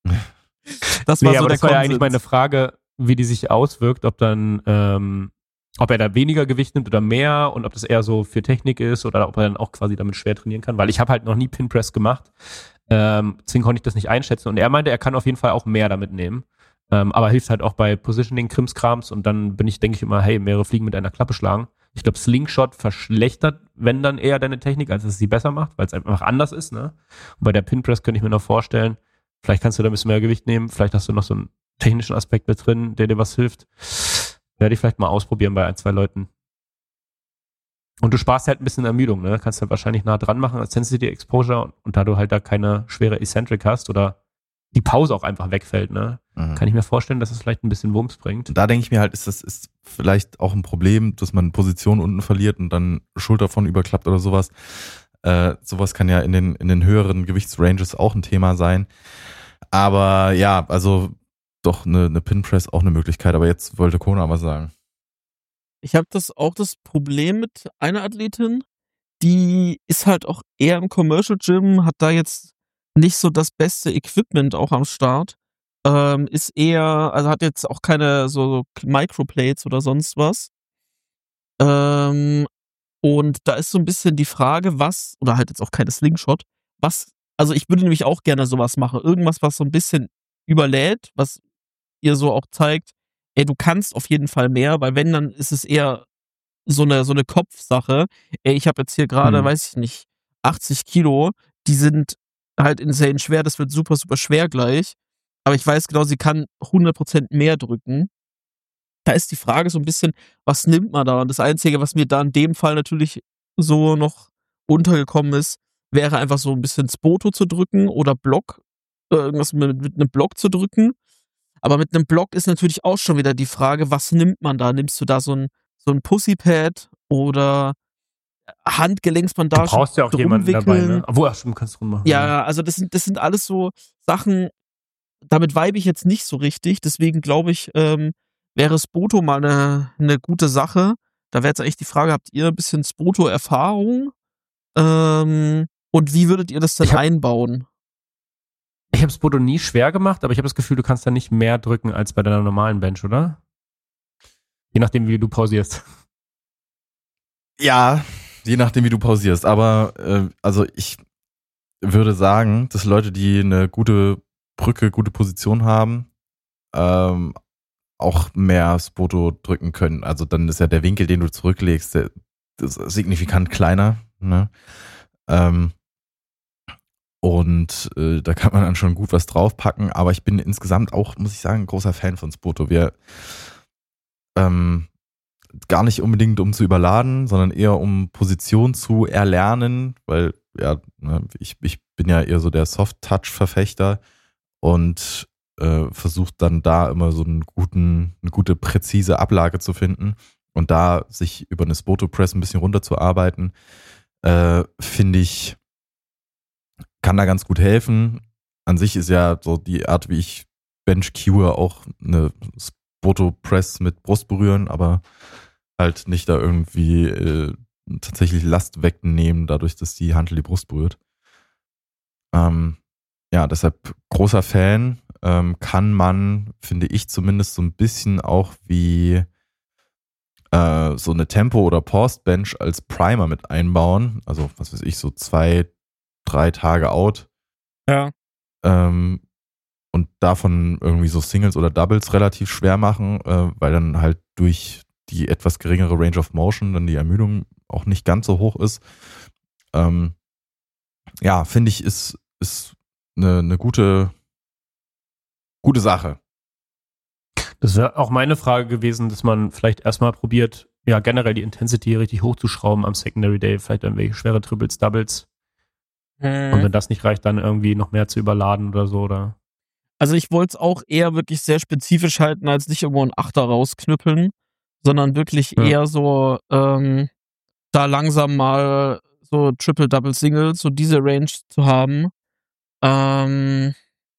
Das war Nee, so aber der das war ja Konsens. eigentlich meine Frage, wie die sich auswirkt, ob dann, ähm, ob er da weniger Gewicht nimmt oder mehr und ob das eher so für Technik ist oder ob er dann auch quasi damit schwer trainieren kann, weil ich habe halt noch nie Pinpress gemacht, ähm, deswegen konnte ich das nicht einschätzen und er meinte, er kann auf jeden Fall auch mehr damit nehmen, ähm, aber hilft halt auch bei Positioning, Krimskrams und dann bin ich, denke ich immer, hey, mehrere Fliegen mit einer Klappe schlagen. Ich glaube, Slingshot verschlechtert, wenn dann eher deine Technik, als dass es sie besser macht, weil es einfach anders ist, ne? Und bei der Pinpress könnte ich mir noch vorstellen, vielleicht kannst du da ein bisschen mehr Gewicht nehmen, vielleicht hast du noch so einen technischen Aspekt mit drin, der dir was hilft. Werde ich vielleicht mal ausprobieren bei ein, zwei Leuten. Und du sparst halt ein bisschen Ermüdung, ne? Kannst halt wahrscheinlich nah dran machen als Sensitivity Exposure und, und da du halt da keine schwere Eccentric hast oder die Pause auch einfach wegfällt, ne? Mhm. Kann ich mir vorstellen, dass es vielleicht ein bisschen Wumms bringt. Und da denke ich mir halt, ist das ist vielleicht auch ein Problem, dass man Position unten verliert und dann Schulter von überklappt oder sowas. Äh, sowas kann ja in den, in den höheren Gewichtsranges auch ein Thema sein. Aber ja, also doch eine, eine Pinpress auch eine Möglichkeit. Aber jetzt wollte Kona was sagen. Ich habe das auch das Problem mit einer Athletin, die ist halt auch eher im Commercial Gym, hat da jetzt nicht so das beste Equipment auch am Start. Ähm, ist eher, also hat jetzt auch keine so Microplates oder sonst was. Ähm, und da ist so ein bisschen die Frage, was, oder halt jetzt auch keine Slingshot, was, also ich würde nämlich auch gerne sowas machen. Irgendwas, was so ein bisschen überlädt, was ihr so auch zeigt, ey, du kannst auf jeden Fall mehr, weil wenn, dann ist es eher so eine, so eine Kopfsache. Ey, ich habe jetzt hier gerade, Hm. weiß ich nicht, achtzig Kilo, die sind halt insane schwer, das wird super, super schwer gleich. Aber ich weiß genau, sie kann hundert Prozent mehr drücken. Da ist die Frage so ein bisschen, was nimmt man da? Und das Einzige, was mir da in dem Fall natürlich so noch untergekommen ist, wäre einfach so ein bisschen Spoto zu drücken oder Block, äh, irgendwas mit, mit einem Block zu drücken. Aber mit einem Block ist natürlich auch schon wieder die Frage, was nimmt man da? Nimmst du da so ein, so ein Pussypad oder Du Handgelenksbandage brauchst ja auch jemanden dabei, wickeln? ne? Obwohl, ach, stimmt, kannst du drum machen. Ja, also das sind, das sind alles so Sachen, damit vibe ich jetzt nicht so richtig. Deswegen glaube ich, ähm, wäre Spoto mal eine, eine gute Sache. Da wäre jetzt echt die Frage, habt ihr ein bisschen Spoto-Erfahrung? Ähm, und wie würdet ihr das denn Ich hab- einbauen? Ich habe Spoto nie schwer gemacht, aber ich habe das Gefühl, du kannst da nicht mehr drücken als bei deiner normalen Bench, oder? Je nachdem, wie du pausierst. Ja, je nachdem, wie du pausierst. Aber äh, also ich würde sagen, dass Leute, die eine gute Brücke, gute Position haben, ähm, auch mehr Spoto drücken können. Also dann ist ja der Winkel, den du zurücklegst, der, das ist signifikant kleiner. Ne? Ähm, und äh, da kann man dann schon gut was draufpacken. Aber ich bin insgesamt auch, muss ich sagen, ein großer Fan von Spoto. Wir ähm, gar nicht unbedingt um zu überladen, sondern eher um Position zu erlernen, weil ja, ne, ich, ich bin ja eher so der Soft-Touch-Verfechter und äh, versucht dann da immer so einen guten, eine gute, präzise Ablage zu finden und da sich über eine Spoto-Press ein bisschen runterzuarbeiten, äh, finde ich, kann da ganz gut helfen. An sich ist ja so die Art, wie ich Bench cue, auch eine Spoto-Press mit Brust berühren, aber halt nicht da irgendwie äh, tatsächlich Last wegnehmen, dadurch, dass die Hantel die Brust berührt. Ähm, ja, deshalb großer Fan. Ähm, kann man, finde ich zumindest, so ein bisschen auch wie äh, so eine Tempo- oder Paused-Bench als Primer mit einbauen. Also, was weiß ich, so zwei, drei Tage out. Ja. Ähm, und davon irgendwie so Singles oder Doubles relativ schwer machen, äh, weil dann halt durch die etwas geringere Range of Motion dann die Ermüdung auch nicht ganz so hoch ist. Ähm, ja, finde ich, ist, ist eine, eine gute, gute Sache. Das wäre auch meine Frage gewesen, dass man vielleicht erstmal probiert, ja, generell die Intensity richtig hochzuschrauben am Secondary Day, vielleicht irgendwelche schwere Triples, Doubles. Und wenn das nicht reicht, dann irgendwie noch mehr zu überladen oder so, oder? Also ich wollte es auch eher wirklich sehr spezifisch halten, als nicht irgendwo einen Achter rausknüppeln, sondern wirklich Ja. eher so ähm, da langsam mal so Triple, Double, Single, so diese Range zu haben. Ähm,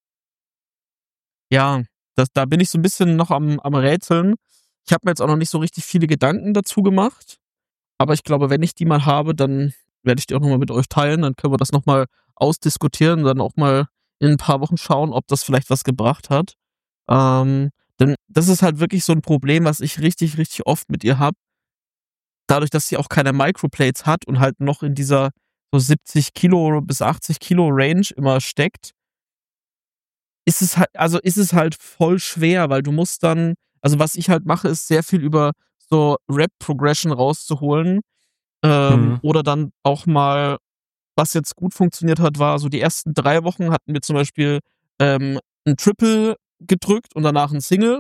ja, das, da bin ich so ein bisschen noch am, am Rätseln. Ich habe mir jetzt auch noch nicht so richtig viele Gedanken dazu gemacht. Aber ich glaube, wenn ich die mal habe, dann werde ich die auch nochmal mit euch teilen. Dann können wir das nochmal ausdiskutieren und dann auch mal in ein paar Wochen schauen, ob das vielleicht was gebracht hat. Ähm, denn das ist halt wirklich so ein Problem, was ich richtig, richtig oft mit ihr habe. Dadurch, dass sie auch keine Microplates hat und halt noch in dieser so siebzig Kilo bis achtzig Kilo Range immer steckt, ist es halt, also ist es halt voll schwer, weil du musst dann, also was ich halt mache, ist sehr viel über so Rap-Progression rauszuholen. Ähm, Mhm. Oder dann auch mal, was jetzt gut funktioniert hat, war so die ersten drei Wochen hatten wir zum Beispiel ähm, ein Triple gedrückt und danach ein Single.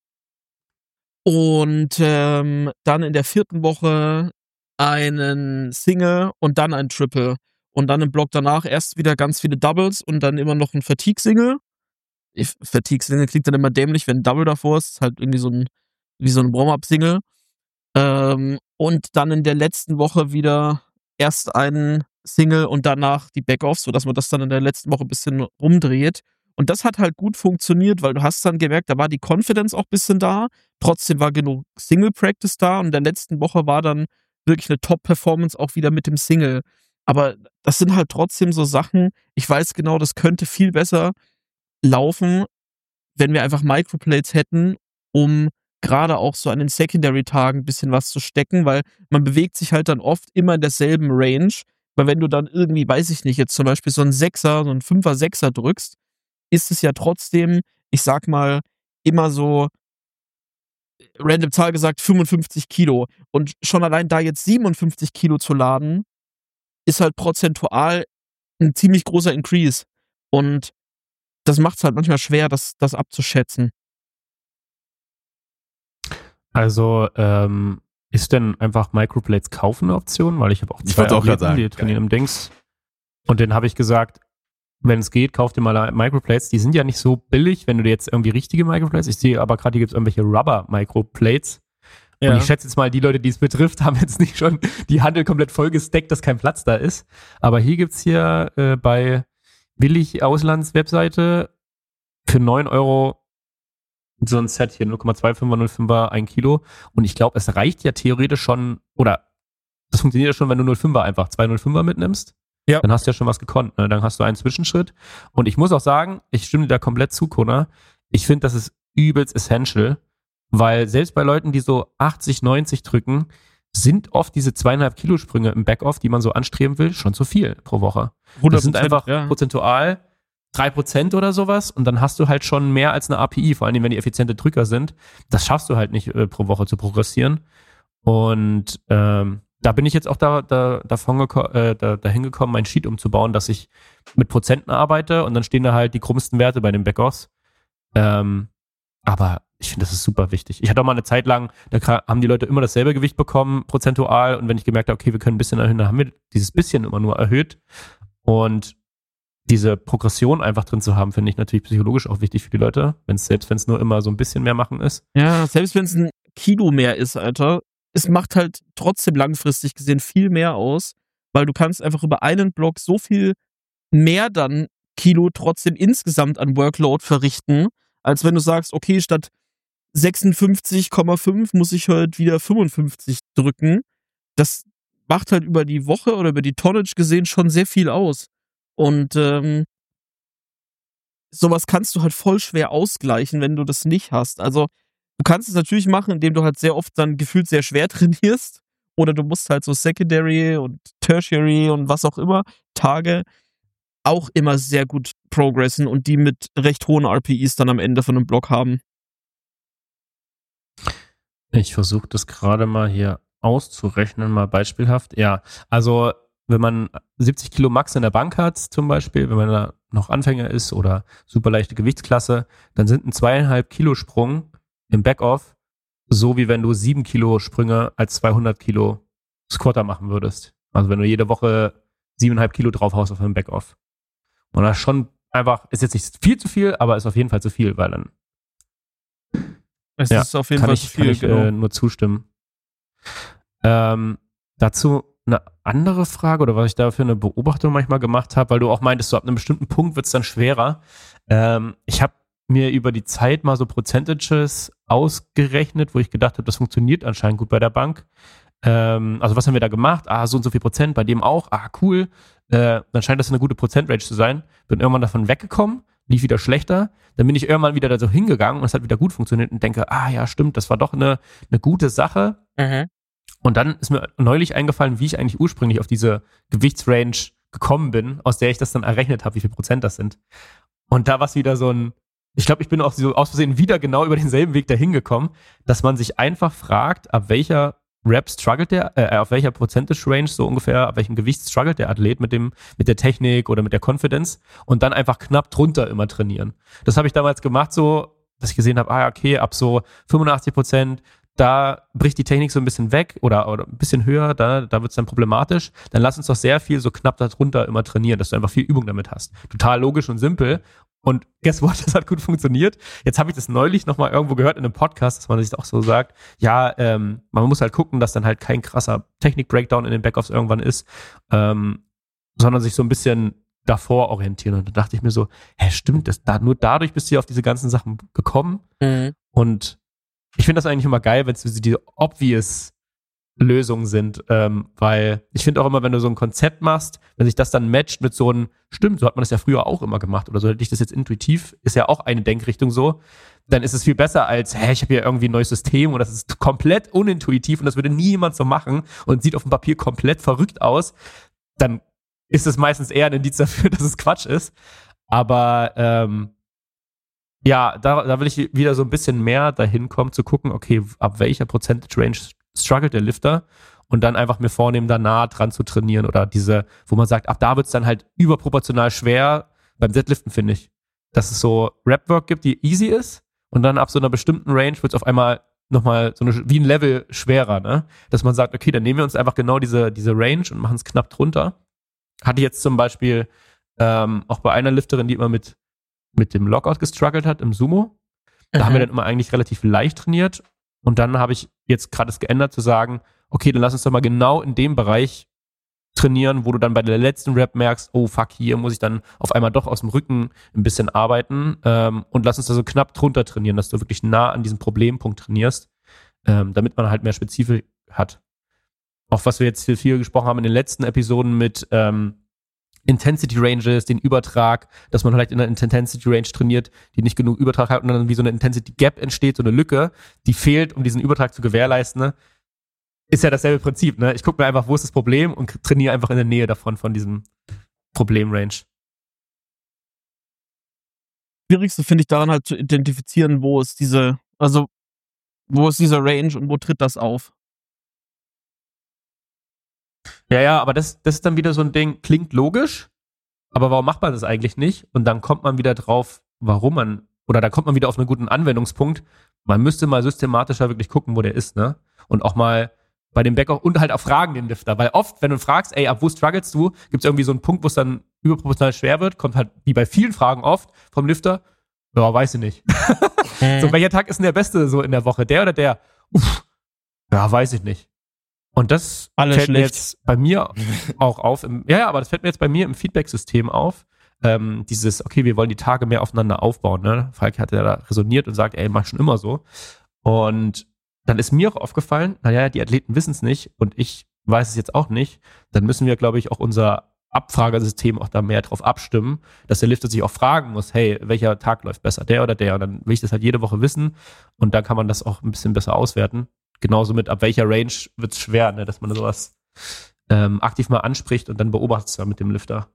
Und ähm, dann in der vierten Woche einen Single und dann ein Triple. Und dann im Block danach erst wieder ganz viele Doubles und dann immer noch ein Fatigue-Single. Ich- Fatigue-Single klingt dann immer dämlich, wenn ein Double davor ist. Ist halt irgendwie so ein, wie so ein Warm-Up-Single. Ähm, und dann in der letzten Woche wieder erst einen Single und danach die Backoffs, sodass man das dann in der letzten Woche ein bisschen rumdreht. Und das hat halt gut funktioniert, weil du hast dann gemerkt, da war die Confidence auch ein bisschen da. Trotzdem war genug Single-Practice da und in der letzten Woche war dann wirklich eine Top-Performance auch wieder mit dem Single. Aber das sind halt trotzdem so Sachen, ich weiß genau, das könnte viel besser laufen, wenn wir einfach Microplates hätten, um gerade auch so an den Secondary-Tagen ein bisschen was zu stecken, weil man bewegt sich halt dann oft immer in derselben Range. Weil wenn du dann irgendwie, weiß ich nicht, jetzt zum Beispiel so einen Sechser, so einen Fünfer, Sechser drückst, ist es ja trotzdem, ich sag mal, immer so, random Zahl gesagt, fünfundfünfzig Kilo. Und schon allein da jetzt siebenundfünfzig Kilo zu laden, ist halt prozentual ein ziemlich großer Increase. Und das macht es halt manchmal schwer, das, das abzuschätzen. Also, ähm, ist denn einfach Microplates kaufen eine Option? Weil ich habe auch Ich zwei wollt's auch grad Athleten, die sagen. trainieren Geil. im Dings. Und denen habe ich gesagt, wenn es geht, kauf dir mal Microplates. Die sind ja nicht so billig, wenn du dir jetzt irgendwie richtige Microplates, ich sehe aber gerade, hier gibt es irgendwelche Rubber-Microplates. Und ich schätze jetzt mal, die Leute, die es betrifft, haben jetzt nicht schon die Handel komplett vollgesteckt, dass kein Platz da ist. Aber hier gibt's hier äh, bei Billig-Auslands-Webseite für neun Euro so ein Set hier, null Komma fünfundzwanzig null Komma fünfer, ein Kilo. Und ich glaube, es reicht ja theoretisch schon, oder das funktioniert ja schon, wenn du null Komma fünfer einfach zwei null Komma fünfer mitnimmst. Ja. Dann hast du ja schon was gekonnt. Ne? Dann hast du einen Zwischenschritt. Und ich muss auch sagen, ich stimme dir da komplett zu, Kona. Ich finde, das ist übelst essential, weil selbst bei Leuten, die so achtzig, neunzig drücken, sind oft diese zweieinhalb Kilo Sprünge im Backoff, die man so anstreben will, schon zu viel pro Woche. Das sind einfach ja. prozentual drei Prozent oder sowas und dann hast du halt schon mehr als eine A P I, vor allem wenn die effiziente Drücker sind. Das schaffst du halt nicht äh, pro Woche zu progressieren. Und ähm, da bin ich jetzt auch da, da, davon geko- äh, da, dahin gekommen, mein Sheet umzubauen, dass ich mit Prozenten arbeite und dann stehen da halt die krummsten Werte bei den Backoffs. Ähm, aber ich finde, das ist super wichtig. Ich hatte auch mal eine Zeit lang, da kra- haben die Leute immer dasselbe Gewicht bekommen, prozentual. Und wenn ich gemerkt habe, okay, wir können ein bisschen erhöhen, dann haben wir dieses bisschen immer nur erhöht. Und diese Progression einfach drin zu haben, finde ich natürlich psychologisch auch wichtig für die Leute. Wenn's, selbst wenn es nur immer so ein bisschen mehr machen ist. Ja, selbst wenn es ein Kilo mehr ist, Alter, es macht halt trotzdem langfristig gesehen viel mehr aus, weil du kannst einfach über einen Block so viel mehr dann Kilo trotzdem insgesamt an Workload verrichten, als wenn du sagst, okay, statt sechsundfünfzig Komma fünf muss ich heute wieder fünfundfünfzig drücken. Das macht halt über die Woche oder über die Tonnage gesehen schon sehr viel aus. Und ähm, sowas kannst du halt voll schwer ausgleichen, wenn du das nicht hast. Also du kannst es natürlich machen, indem du halt sehr oft dann gefühlt sehr schwer trainierst. Oder du musst halt so Secondary und Tertiary und was auch immer Tage auch immer sehr gut progressen und die mit recht hohen R P Is dann am Ende von einem Block haben. Ich versuche das gerade mal hier auszurechnen, mal beispielhaft. Ja, also wenn man siebzig Kilo Max in der Bank hat zum Beispiel, wenn man da noch Anfänger ist oder super leichte Gewichtsklasse, dann sind ein zweieinhalb Kilo Sprung im Backoff so wie wenn du sieben Kilo Sprünge als zweihundert Kilo Squatter machen würdest. Also wenn du jede Woche siebeneinhalb Kilo draufhaust auf einem Backoff. Und das schon einfach, ist jetzt nicht viel zu viel, aber ist auf jeden Fall zu viel, weil dann Es ja, ist auf jeden kann Fall ich, zu viel. kann ich genau. äh, nur zustimmen. Ähm, dazu eine andere Frage oder was ich da für eine Beobachtung manchmal gemacht habe, weil du auch meintest, so ab einem bestimmten Punkt wird es dann schwerer. Ähm, ich habe mir über die Zeit mal so Percentages ausgerechnet, wo ich gedacht habe, das funktioniert anscheinend gut bei der Bank. Ähm, also was haben wir da gemacht? Ah, so und so viel Prozent, bei dem auch. Ah, cool. Äh, dann scheint das eine gute Prozentrange zu sein. Bin irgendwann davon weggekommen, lief wieder schlechter. Dann bin ich irgendwann wieder da so hingegangen und es hat wieder gut funktioniert und denke, ah ja, stimmt, das war doch eine, eine gute Sache. Mhm. Und dann ist mir neulich eingefallen, wie ich eigentlich ursprünglich auf diese Gewichtsrange gekommen bin, aus der ich das dann errechnet habe, wie viel Prozent das sind. Und da war es wieder so ein, ich glaube, ich bin auch so aus Versehen wieder genau über denselben Weg dahin gekommen, dass man sich einfach fragt, ab welcher Rep struggelt der, äh, auf welcher Percentage Range so ungefähr, ab welchem Gewicht struggelt der Athlet mit dem, mit der Technik oder mit der Confidence und dann einfach knapp drunter immer trainieren. Das habe ich damals gemacht so, dass ich gesehen habe, ah, okay, ab so fünfundachtzig Prozent, da bricht die Technik so ein bisschen weg oder, oder ein bisschen höher, da, da wird es dann problematisch. Dann lass uns doch sehr viel so knapp darunter immer trainieren, dass du einfach viel Übung damit hast. Total logisch und simpel. Und guess what, das hat gut funktioniert. Jetzt habe ich das neulich nochmal irgendwo gehört in einem Podcast, dass man sich auch so sagt, ja, ähm, man muss halt gucken, dass dann halt kein krasser Technik-Breakdown in den Backoffs irgendwann ist, ähm, sondern sich so ein bisschen davor orientieren. Und da dachte ich mir so, hä, stimmt, das, da, nur dadurch bist du ja auf diese ganzen Sachen gekommen. Mhm. Und ich finde das eigentlich immer geil, wenn es diese obvious Lösungen sind, ähm, weil ich finde auch immer, wenn du so ein Konzept machst, wenn sich das dann matcht mit so einem, stimmt, so hat man das ja früher auch immer gemacht oder so hätte ich das jetzt intuitiv, ist ja auch eine Denkrichtung so, dann ist es viel besser als, hä, ich habe hier irgendwie ein neues System und das ist komplett unintuitiv und das würde nie jemand so machen und sieht auf dem Papier komplett verrückt aus, dann ist es meistens eher ein Indiz dafür, dass es Quatsch ist. Aber ähm, ja, da, da will ich wieder so ein bisschen mehr dahin kommen, zu gucken, okay, ab welcher Percentage Range struggelt der Lifter und dann einfach mir vornehmen, da nah dran zu trainieren oder diese, wo man sagt, ab da wird es dann halt überproportional schwer beim Deadliften, finde ich, dass es so Rep-Work gibt, die easy ist und dann ab so einer bestimmten Range wird es auf einmal nochmal so eine, wie ein Level schwerer, ne? Dass man sagt, okay, dann nehmen wir uns einfach genau diese, diese Range und machen es knapp drunter. Hatte ich jetzt zum Beispiel ähm, auch bei einer Lifterin, die immer mit, mit dem Lockout gestruggelt hat im Sumo. Da Mhm. haben wir dann immer eigentlich relativ leicht trainiert. Und dann habe ich jetzt gerade es geändert zu sagen, okay, dann lass uns doch mal genau in dem Bereich trainieren, wo du dann bei der letzten Rep merkst, oh fuck, hier muss ich dann auf einmal doch aus dem Rücken ein bisschen arbeiten ähm, und lass uns da so knapp drunter trainieren, dass du wirklich nah an diesem Problempunkt trainierst, ähm, damit man halt mehr Spezifik hat. Auch was wir jetzt viel, viel gesprochen haben in den letzten Episoden mit ähm, Intensity Ranges, den Übertrag, dass man vielleicht in einer Intensity Range trainiert, die nicht genug Übertrag hat und dann wie so eine Intensity Gap entsteht, so eine Lücke, die fehlt, um diesen Übertrag zu gewährleisten, ne? Ist ja dasselbe Prinzip, ne? Ich gucke mir einfach, wo ist das Problem und trainiere einfach in der Nähe davon, von diesem Problem-Range. Schwierigste finde ich daran halt zu identifizieren, wo ist diese, also wo ist dieser Range und wo tritt das auf? Ja, ja, aber das, das ist dann wieder so ein Ding, klingt logisch, aber warum macht man das eigentlich nicht? Und dann kommt man wieder drauf, warum man, oder da kommt man wieder auf einen guten Anwendungspunkt. Man müsste mal systematischer wirklich gucken, wo der ist, ne? Und auch mal bei dem Backoff und halt auch fragen den Lifter, weil oft, wenn du fragst, ey, ab wo strugglest du, gibt es irgendwie so einen Punkt, wo es dann überproportional schwer wird, kommt halt, wie bei vielen Fragen oft vom Lifter, ja, weiß ich nicht. So, welcher Tag ist denn der beste so in der Woche? Der oder der? Uff, ja, weiß ich nicht. Und das Alles fällt mir schlecht. jetzt bei mir auch auf. Im, ja, ja, aber das fällt mir jetzt bei mir im Feedback-System auf. Ähm, dieses, okay, wir wollen die Tage mehr aufeinander aufbauen. Ne? Falk hat ja da resoniert und sagt, ey, mach schon immer so. Und dann ist mir auch aufgefallen, naja, die Athleten wissen es nicht und ich weiß es jetzt auch nicht. Dann müssen wir, glaube ich, auch unser Abfragesystem auch da mehr drauf abstimmen, dass der Lifter sich auch fragen muss, hey, welcher Tag läuft besser, der oder der? Und dann will ich das halt jede Woche wissen und dann kann man das auch ein bisschen besser auswerten. Genauso mit, ab welcher Range wird es schwer, ne, dass man sowas ähm, aktiv mal anspricht und dann beobachtet es mit dem Lifter.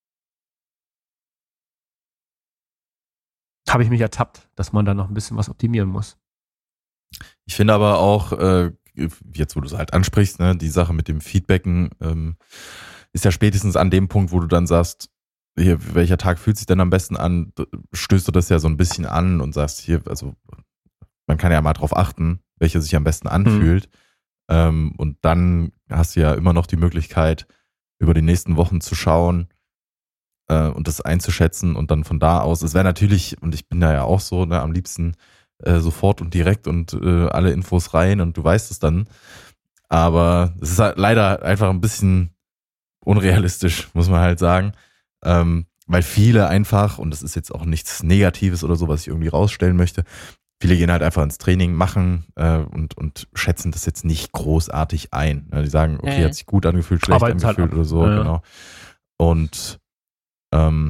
Habe ich mich ertappt, dass man da noch ein bisschen was optimieren muss. Ich finde aber auch, äh, jetzt wo du es halt ansprichst, ne, die Sache mit dem Feedbacken ähm, ist ja spätestens an dem Punkt, wo du dann sagst, hier, welcher Tag fühlt sich denn am besten an, stößt du das ja so ein bisschen an und sagst, hier, also man kann ja mal drauf achten, welcher sich am besten anfühlt. Mhm. Ähm, und dann hast du ja immer noch die Möglichkeit, über die nächsten Wochen zu schauen äh, und das einzuschätzen und dann von da aus, es wäre natürlich, und ich bin da ja auch so, ne, am liebsten äh, sofort und direkt und äh, alle Infos rein und du weißt es dann. Aber es ist halt leider einfach ein bisschen unrealistisch, muss man halt sagen. Ähm, weil viele einfach, und das ist jetzt auch nichts Negatives oder so, was ich irgendwie rausstellen möchte, viele gehen halt einfach ins Training, machen äh, und, und schätzen das jetzt nicht großartig ein. Ja, die sagen, okay, Mhm. hat sich gut angefühlt, schlecht Arbeiten's halt angefühlt ab. oder so, Ja. genau. Und ähm,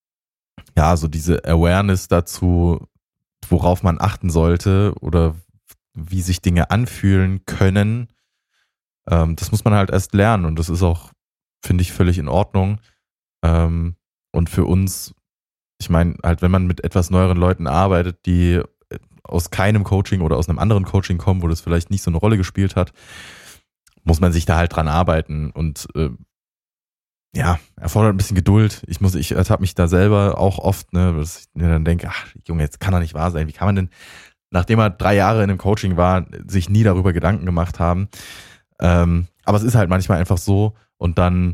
ja, so diese Awareness dazu, worauf man achten sollte oder wie sich Dinge anfühlen können, ähm, das muss man halt erst lernen und das ist auch, finde ich, völlig in Ordnung. Ähm, und für uns, ich meine, halt, wenn man mit etwas neueren Leuten arbeitet, die aus keinem Coaching oder aus einem anderen Coaching kommen, wo das vielleicht nicht so eine Rolle gespielt hat, muss man sich da halt dran arbeiten und äh, ja, erfordert ein bisschen Geduld. Ich muss, ich ertappe mich da selber auch oft, ne, dass ich mir dann denke, ach, Junge, jetzt kann doch nicht wahr sein. Wie kann man denn, nachdem er drei Jahre in einem Coaching war, sich nie darüber Gedanken gemacht haben? Ähm, aber es ist halt manchmal einfach so und dann,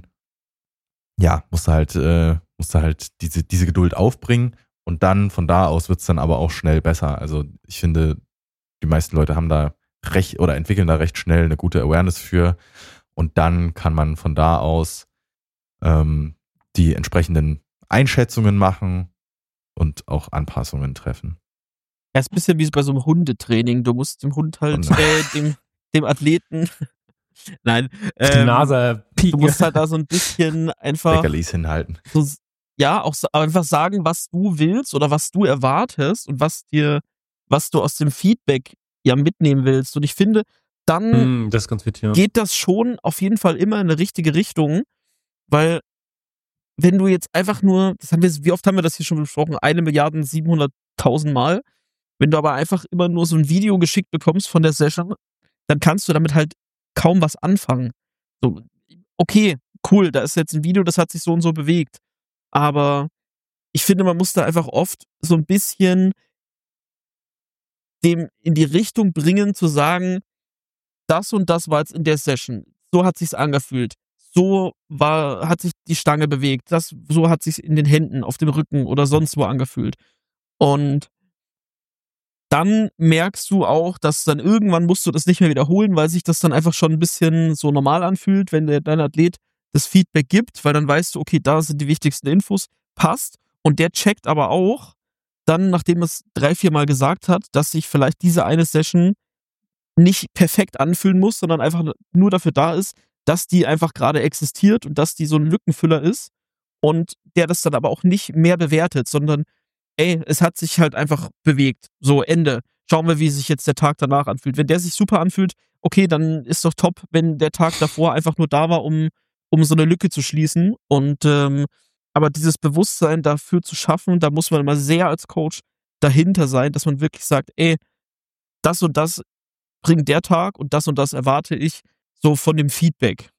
ja, musst du halt, äh, musst du halt diese, diese Geduld aufbringen und dann von da aus wird's dann aber auch schnell besser. Also ich finde, die meisten Leute haben da recht oder entwickeln da recht schnell eine gute Awareness für und dann kann man von da aus ähm, die entsprechenden Einschätzungen machen und auch Anpassungen treffen. Ja, ist ein bisschen wie bei so einem Hundetraining. Du musst dem Hund halt, Oh nein. äh, dem, dem Athleten, nein, Auf die ähm, Nase du pieken. musst halt da so ein bisschen einfach, Leckerlis hinhalten. so, ja, auch sa- einfach sagen, was du willst oder was du erwartest und was dir, was du aus dem Feedback ja mitnehmen willst. Und ich finde, dann Hm, das ist ganz wichtig, ja. geht das schon auf jeden Fall immer in eine richtige Richtung, weil wenn du jetzt einfach nur, das haben wir, wie oft haben wir das hier schon besprochen, eine Milliarde siebenhunderttausend Mal, wenn du aber einfach immer nur so ein Video geschickt bekommst von der Session, dann kannst du damit halt kaum was anfangen. So, okay, cool, da ist jetzt ein Video, das hat sich so und so bewegt, aber ich finde, man muss da einfach oft so ein bisschen dem in die Richtung bringen, zu sagen, das und das war jetzt in der Session. So hat sich's angefühlt. So war, hat sich die Stange bewegt. Das, so hat sich's in den Händen, auf dem Rücken oder sonst wo angefühlt. Und dann merkst du auch, dass dann irgendwann musst du das nicht mehr wiederholen, weil sich das dann einfach schon ein bisschen so normal anfühlt, wenn der, dein Athlet das Feedback gibt, weil dann weißt du, okay, da sind die wichtigsten Infos, passt. Und der checkt aber auch, dann, nachdem es drei, vier Mal gesagt hat, dass sich vielleicht diese eine Session nicht perfekt anfühlen muss, sondern einfach nur dafür da ist, dass die einfach gerade existiert und dass die so ein Lückenfüller ist und der das dann aber auch nicht mehr bewertet, sondern ey, es hat sich halt einfach bewegt. So, Ende. Schauen wir, wie sich jetzt der Tag danach anfühlt. Wenn der sich super anfühlt, okay, dann ist doch top, wenn der Tag davor einfach nur da war, um, um so eine Lücke zu schließen. Und ähm, aber dieses Bewusstsein dafür zu schaffen, da muss man immer sehr als Coach dahinter sein, dass man wirklich sagt, ey, das und das bringt der Tag und das und das erwarte ich so von dem Feedback.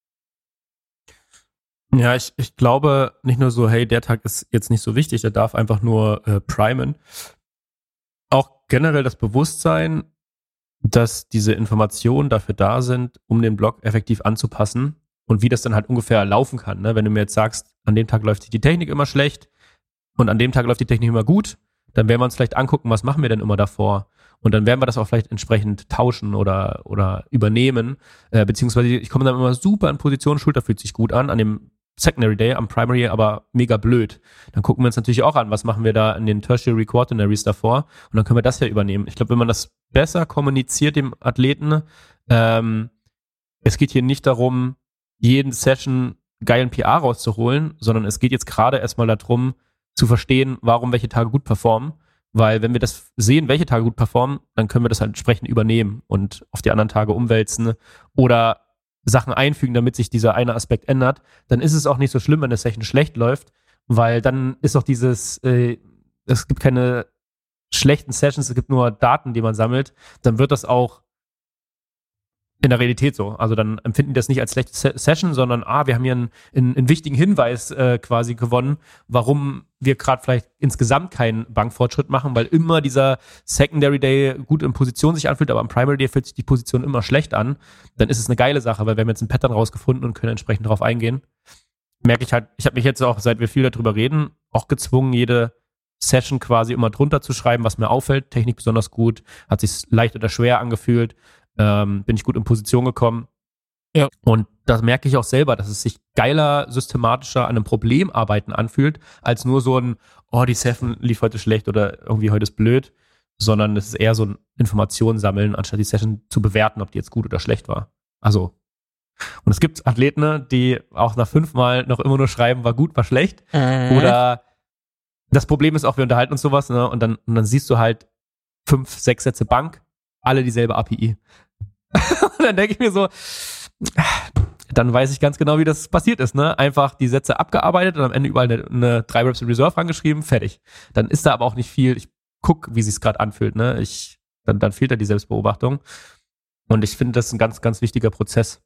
Ja, ich, ich glaube nicht nur so, hey, der Tag ist jetzt nicht so wichtig, der darf einfach nur äh, primen. Auch generell das Bewusstsein, dass diese Informationen dafür da sind, um den Blog effektiv anzupassen und wie das dann halt ungefähr laufen kann. Ne? Wenn du mir jetzt sagst, an dem Tag läuft die Technik immer schlecht und an dem Tag läuft die Technik immer gut, dann werden wir uns vielleicht angucken, was machen wir denn immer davor? Und dann werden wir das auch vielleicht entsprechend tauschen oder, oder übernehmen. Äh, beziehungsweise ich komme dann immer super in Position, Schulter fühlt sich gut an, an dem Secondary Day, am Primary aber mega blöd. Dann gucken wir uns natürlich auch an, was machen wir da in den Tertiary Quaternaries davor und dann können wir das ja übernehmen. Ich glaube, wenn man das besser kommuniziert dem Athleten, ähm, es geht hier nicht darum, jeden Session geilen P R rauszuholen, sondern es geht jetzt gerade erstmal darum, zu verstehen, warum welche Tage gut performen. Weil wenn wir das sehen, welche Tage gut performen, dann können wir das halt entsprechend übernehmen und auf die anderen Tage umwälzen oder Sachen einfügen, damit sich dieser eine Aspekt ändert. Dann ist es auch nicht so schlimm, wenn eine Session schlecht läuft, weil dann ist auch dieses, äh, es gibt keine schlechten Sessions, es gibt nur Daten, die man sammelt. Dann wird das auch in der Realität so. Also dann empfinden die das nicht als schlechte Se- Session, sondern ah, wir haben hier einen, einen, einen wichtigen Hinweis äh, quasi gewonnen, warum wir gerade vielleicht insgesamt keinen Bankfortschritt machen, weil immer dieser Secondary Day gut in Position sich anfühlt, aber am Primary Day fühlt sich die Position immer schlecht an. Dann ist es eine geile Sache, weil wir haben jetzt ein Pattern rausgefunden und können entsprechend darauf eingehen. Merke ich halt, ich habe mich jetzt auch, seit wir viel darüber reden, auch gezwungen, jede Session quasi immer drunter zu schreiben, was mir auffällt. Technik besonders gut, hat sich leicht oder schwer angefühlt. ähm, bin ich gut in Position gekommen. Ja. Und das merke ich auch selber, dass es sich geiler, systematischer an einem Problem arbeiten anfühlt, als nur so ein, oh, die Seven lief heute schlecht oder irgendwie heute ist blöd, sondern es ist eher so ein Informationen sammeln, anstatt die Session zu bewerten, ob die jetzt gut oder schlecht war. Also, und es gibt Athleten, ne, die auch nach fünfmal noch immer nur schreiben, war gut, war schlecht. Mhm. Oder das Problem ist auch, wir unterhalten uns sowas, ne, und dann, und dann siehst du halt fünf, sechs Sätze Bank, alle dieselbe A P I. Und dann denke ich mir so, dann weiß ich ganz genau, wie das passiert ist, ne? Einfach die Sätze abgearbeitet und am Ende überall eine, eine drei Reps in Reserve rangeschrieben, fertig. Dann ist da aber auch nicht viel, ich guck, wie sich's gerade anfühlt, ne? Ich, dann, dann fehlt da die Selbstbeobachtung. Und ich finde, das ist ein ganz, ganz wichtiger Prozess.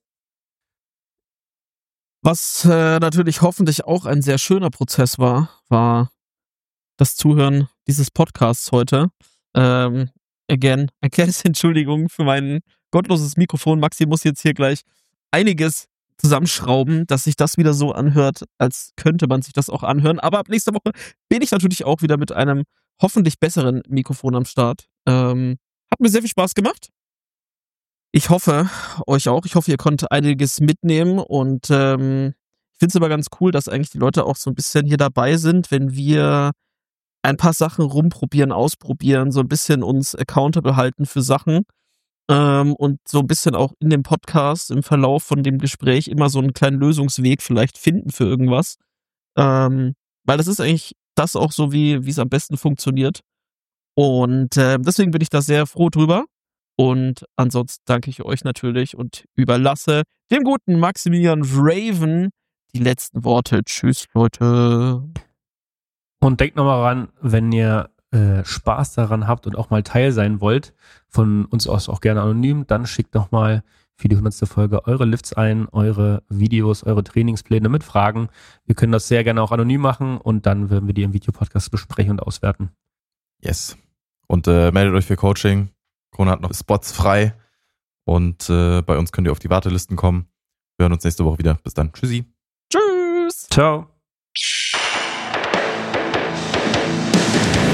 Was äh, natürlich hoffentlich auch ein sehr schöner Prozess war, war das Zuhören dieses Podcasts heute. Ähm, again, eine kleine Entschuldigung für mein gottloses Mikrofon. Maxi muss jetzt hier gleich einiges zusammenschrauben, dass sich das wieder so anhört, als könnte man sich das auch anhören. Aber ab nächster Woche bin ich natürlich auch wieder mit einem hoffentlich besseren Mikrofon am Start. Ähm, hat mir sehr viel Spaß gemacht. Ich hoffe, euch auch. Ich hoffe, ihr konntet einiges mitnehmen und ähm, ich finde es aber ganz cool, dass eigentlich die Leute auch so ein bisschen hier dabei sind, wenn wir ein paar Sachen rumprobieren, ausprobieren, so ein bisschen uns accountable halten für Sachen ähm, und so ein bisschen auch in dem Podcast im Verlauf von dem Gespräch immer so einen kleinen Lösungsweg vielleicht finden für irgendwas. Ähm, weil das ist eigentlich das auch so, wie wie es am besten funktioniert. Und äh, deswegen bin ich da sehr froh drüber. Und ansonsten danke ich euch natürlich und überlasse dem guten Maximilian Raven die letzten Worte. Tschüss, Leute. Und denkt nochmal ran, wenn ihr äh, Spaß daran habt und auch mal Teil sein wollt, von uns aus auch gerne anonym, dann schickt doch mal für die hundertste Folge eure Lifts ein, eure Videos, eure Trainingspläne mit Fragen. Wir können das sehr gerne auch anonym machen und dann werden wir die im Videopodcast besprechen und auswerten. Yes. Und äh, meldet euch für Coaching. Corona hat noch Spots frei und äh, bei uns könnt ihr auf die Wartelisten kommen. Wir hören uns nächste Woche wieder. Bis dann. Tschüssi. Tschüss. Ciao.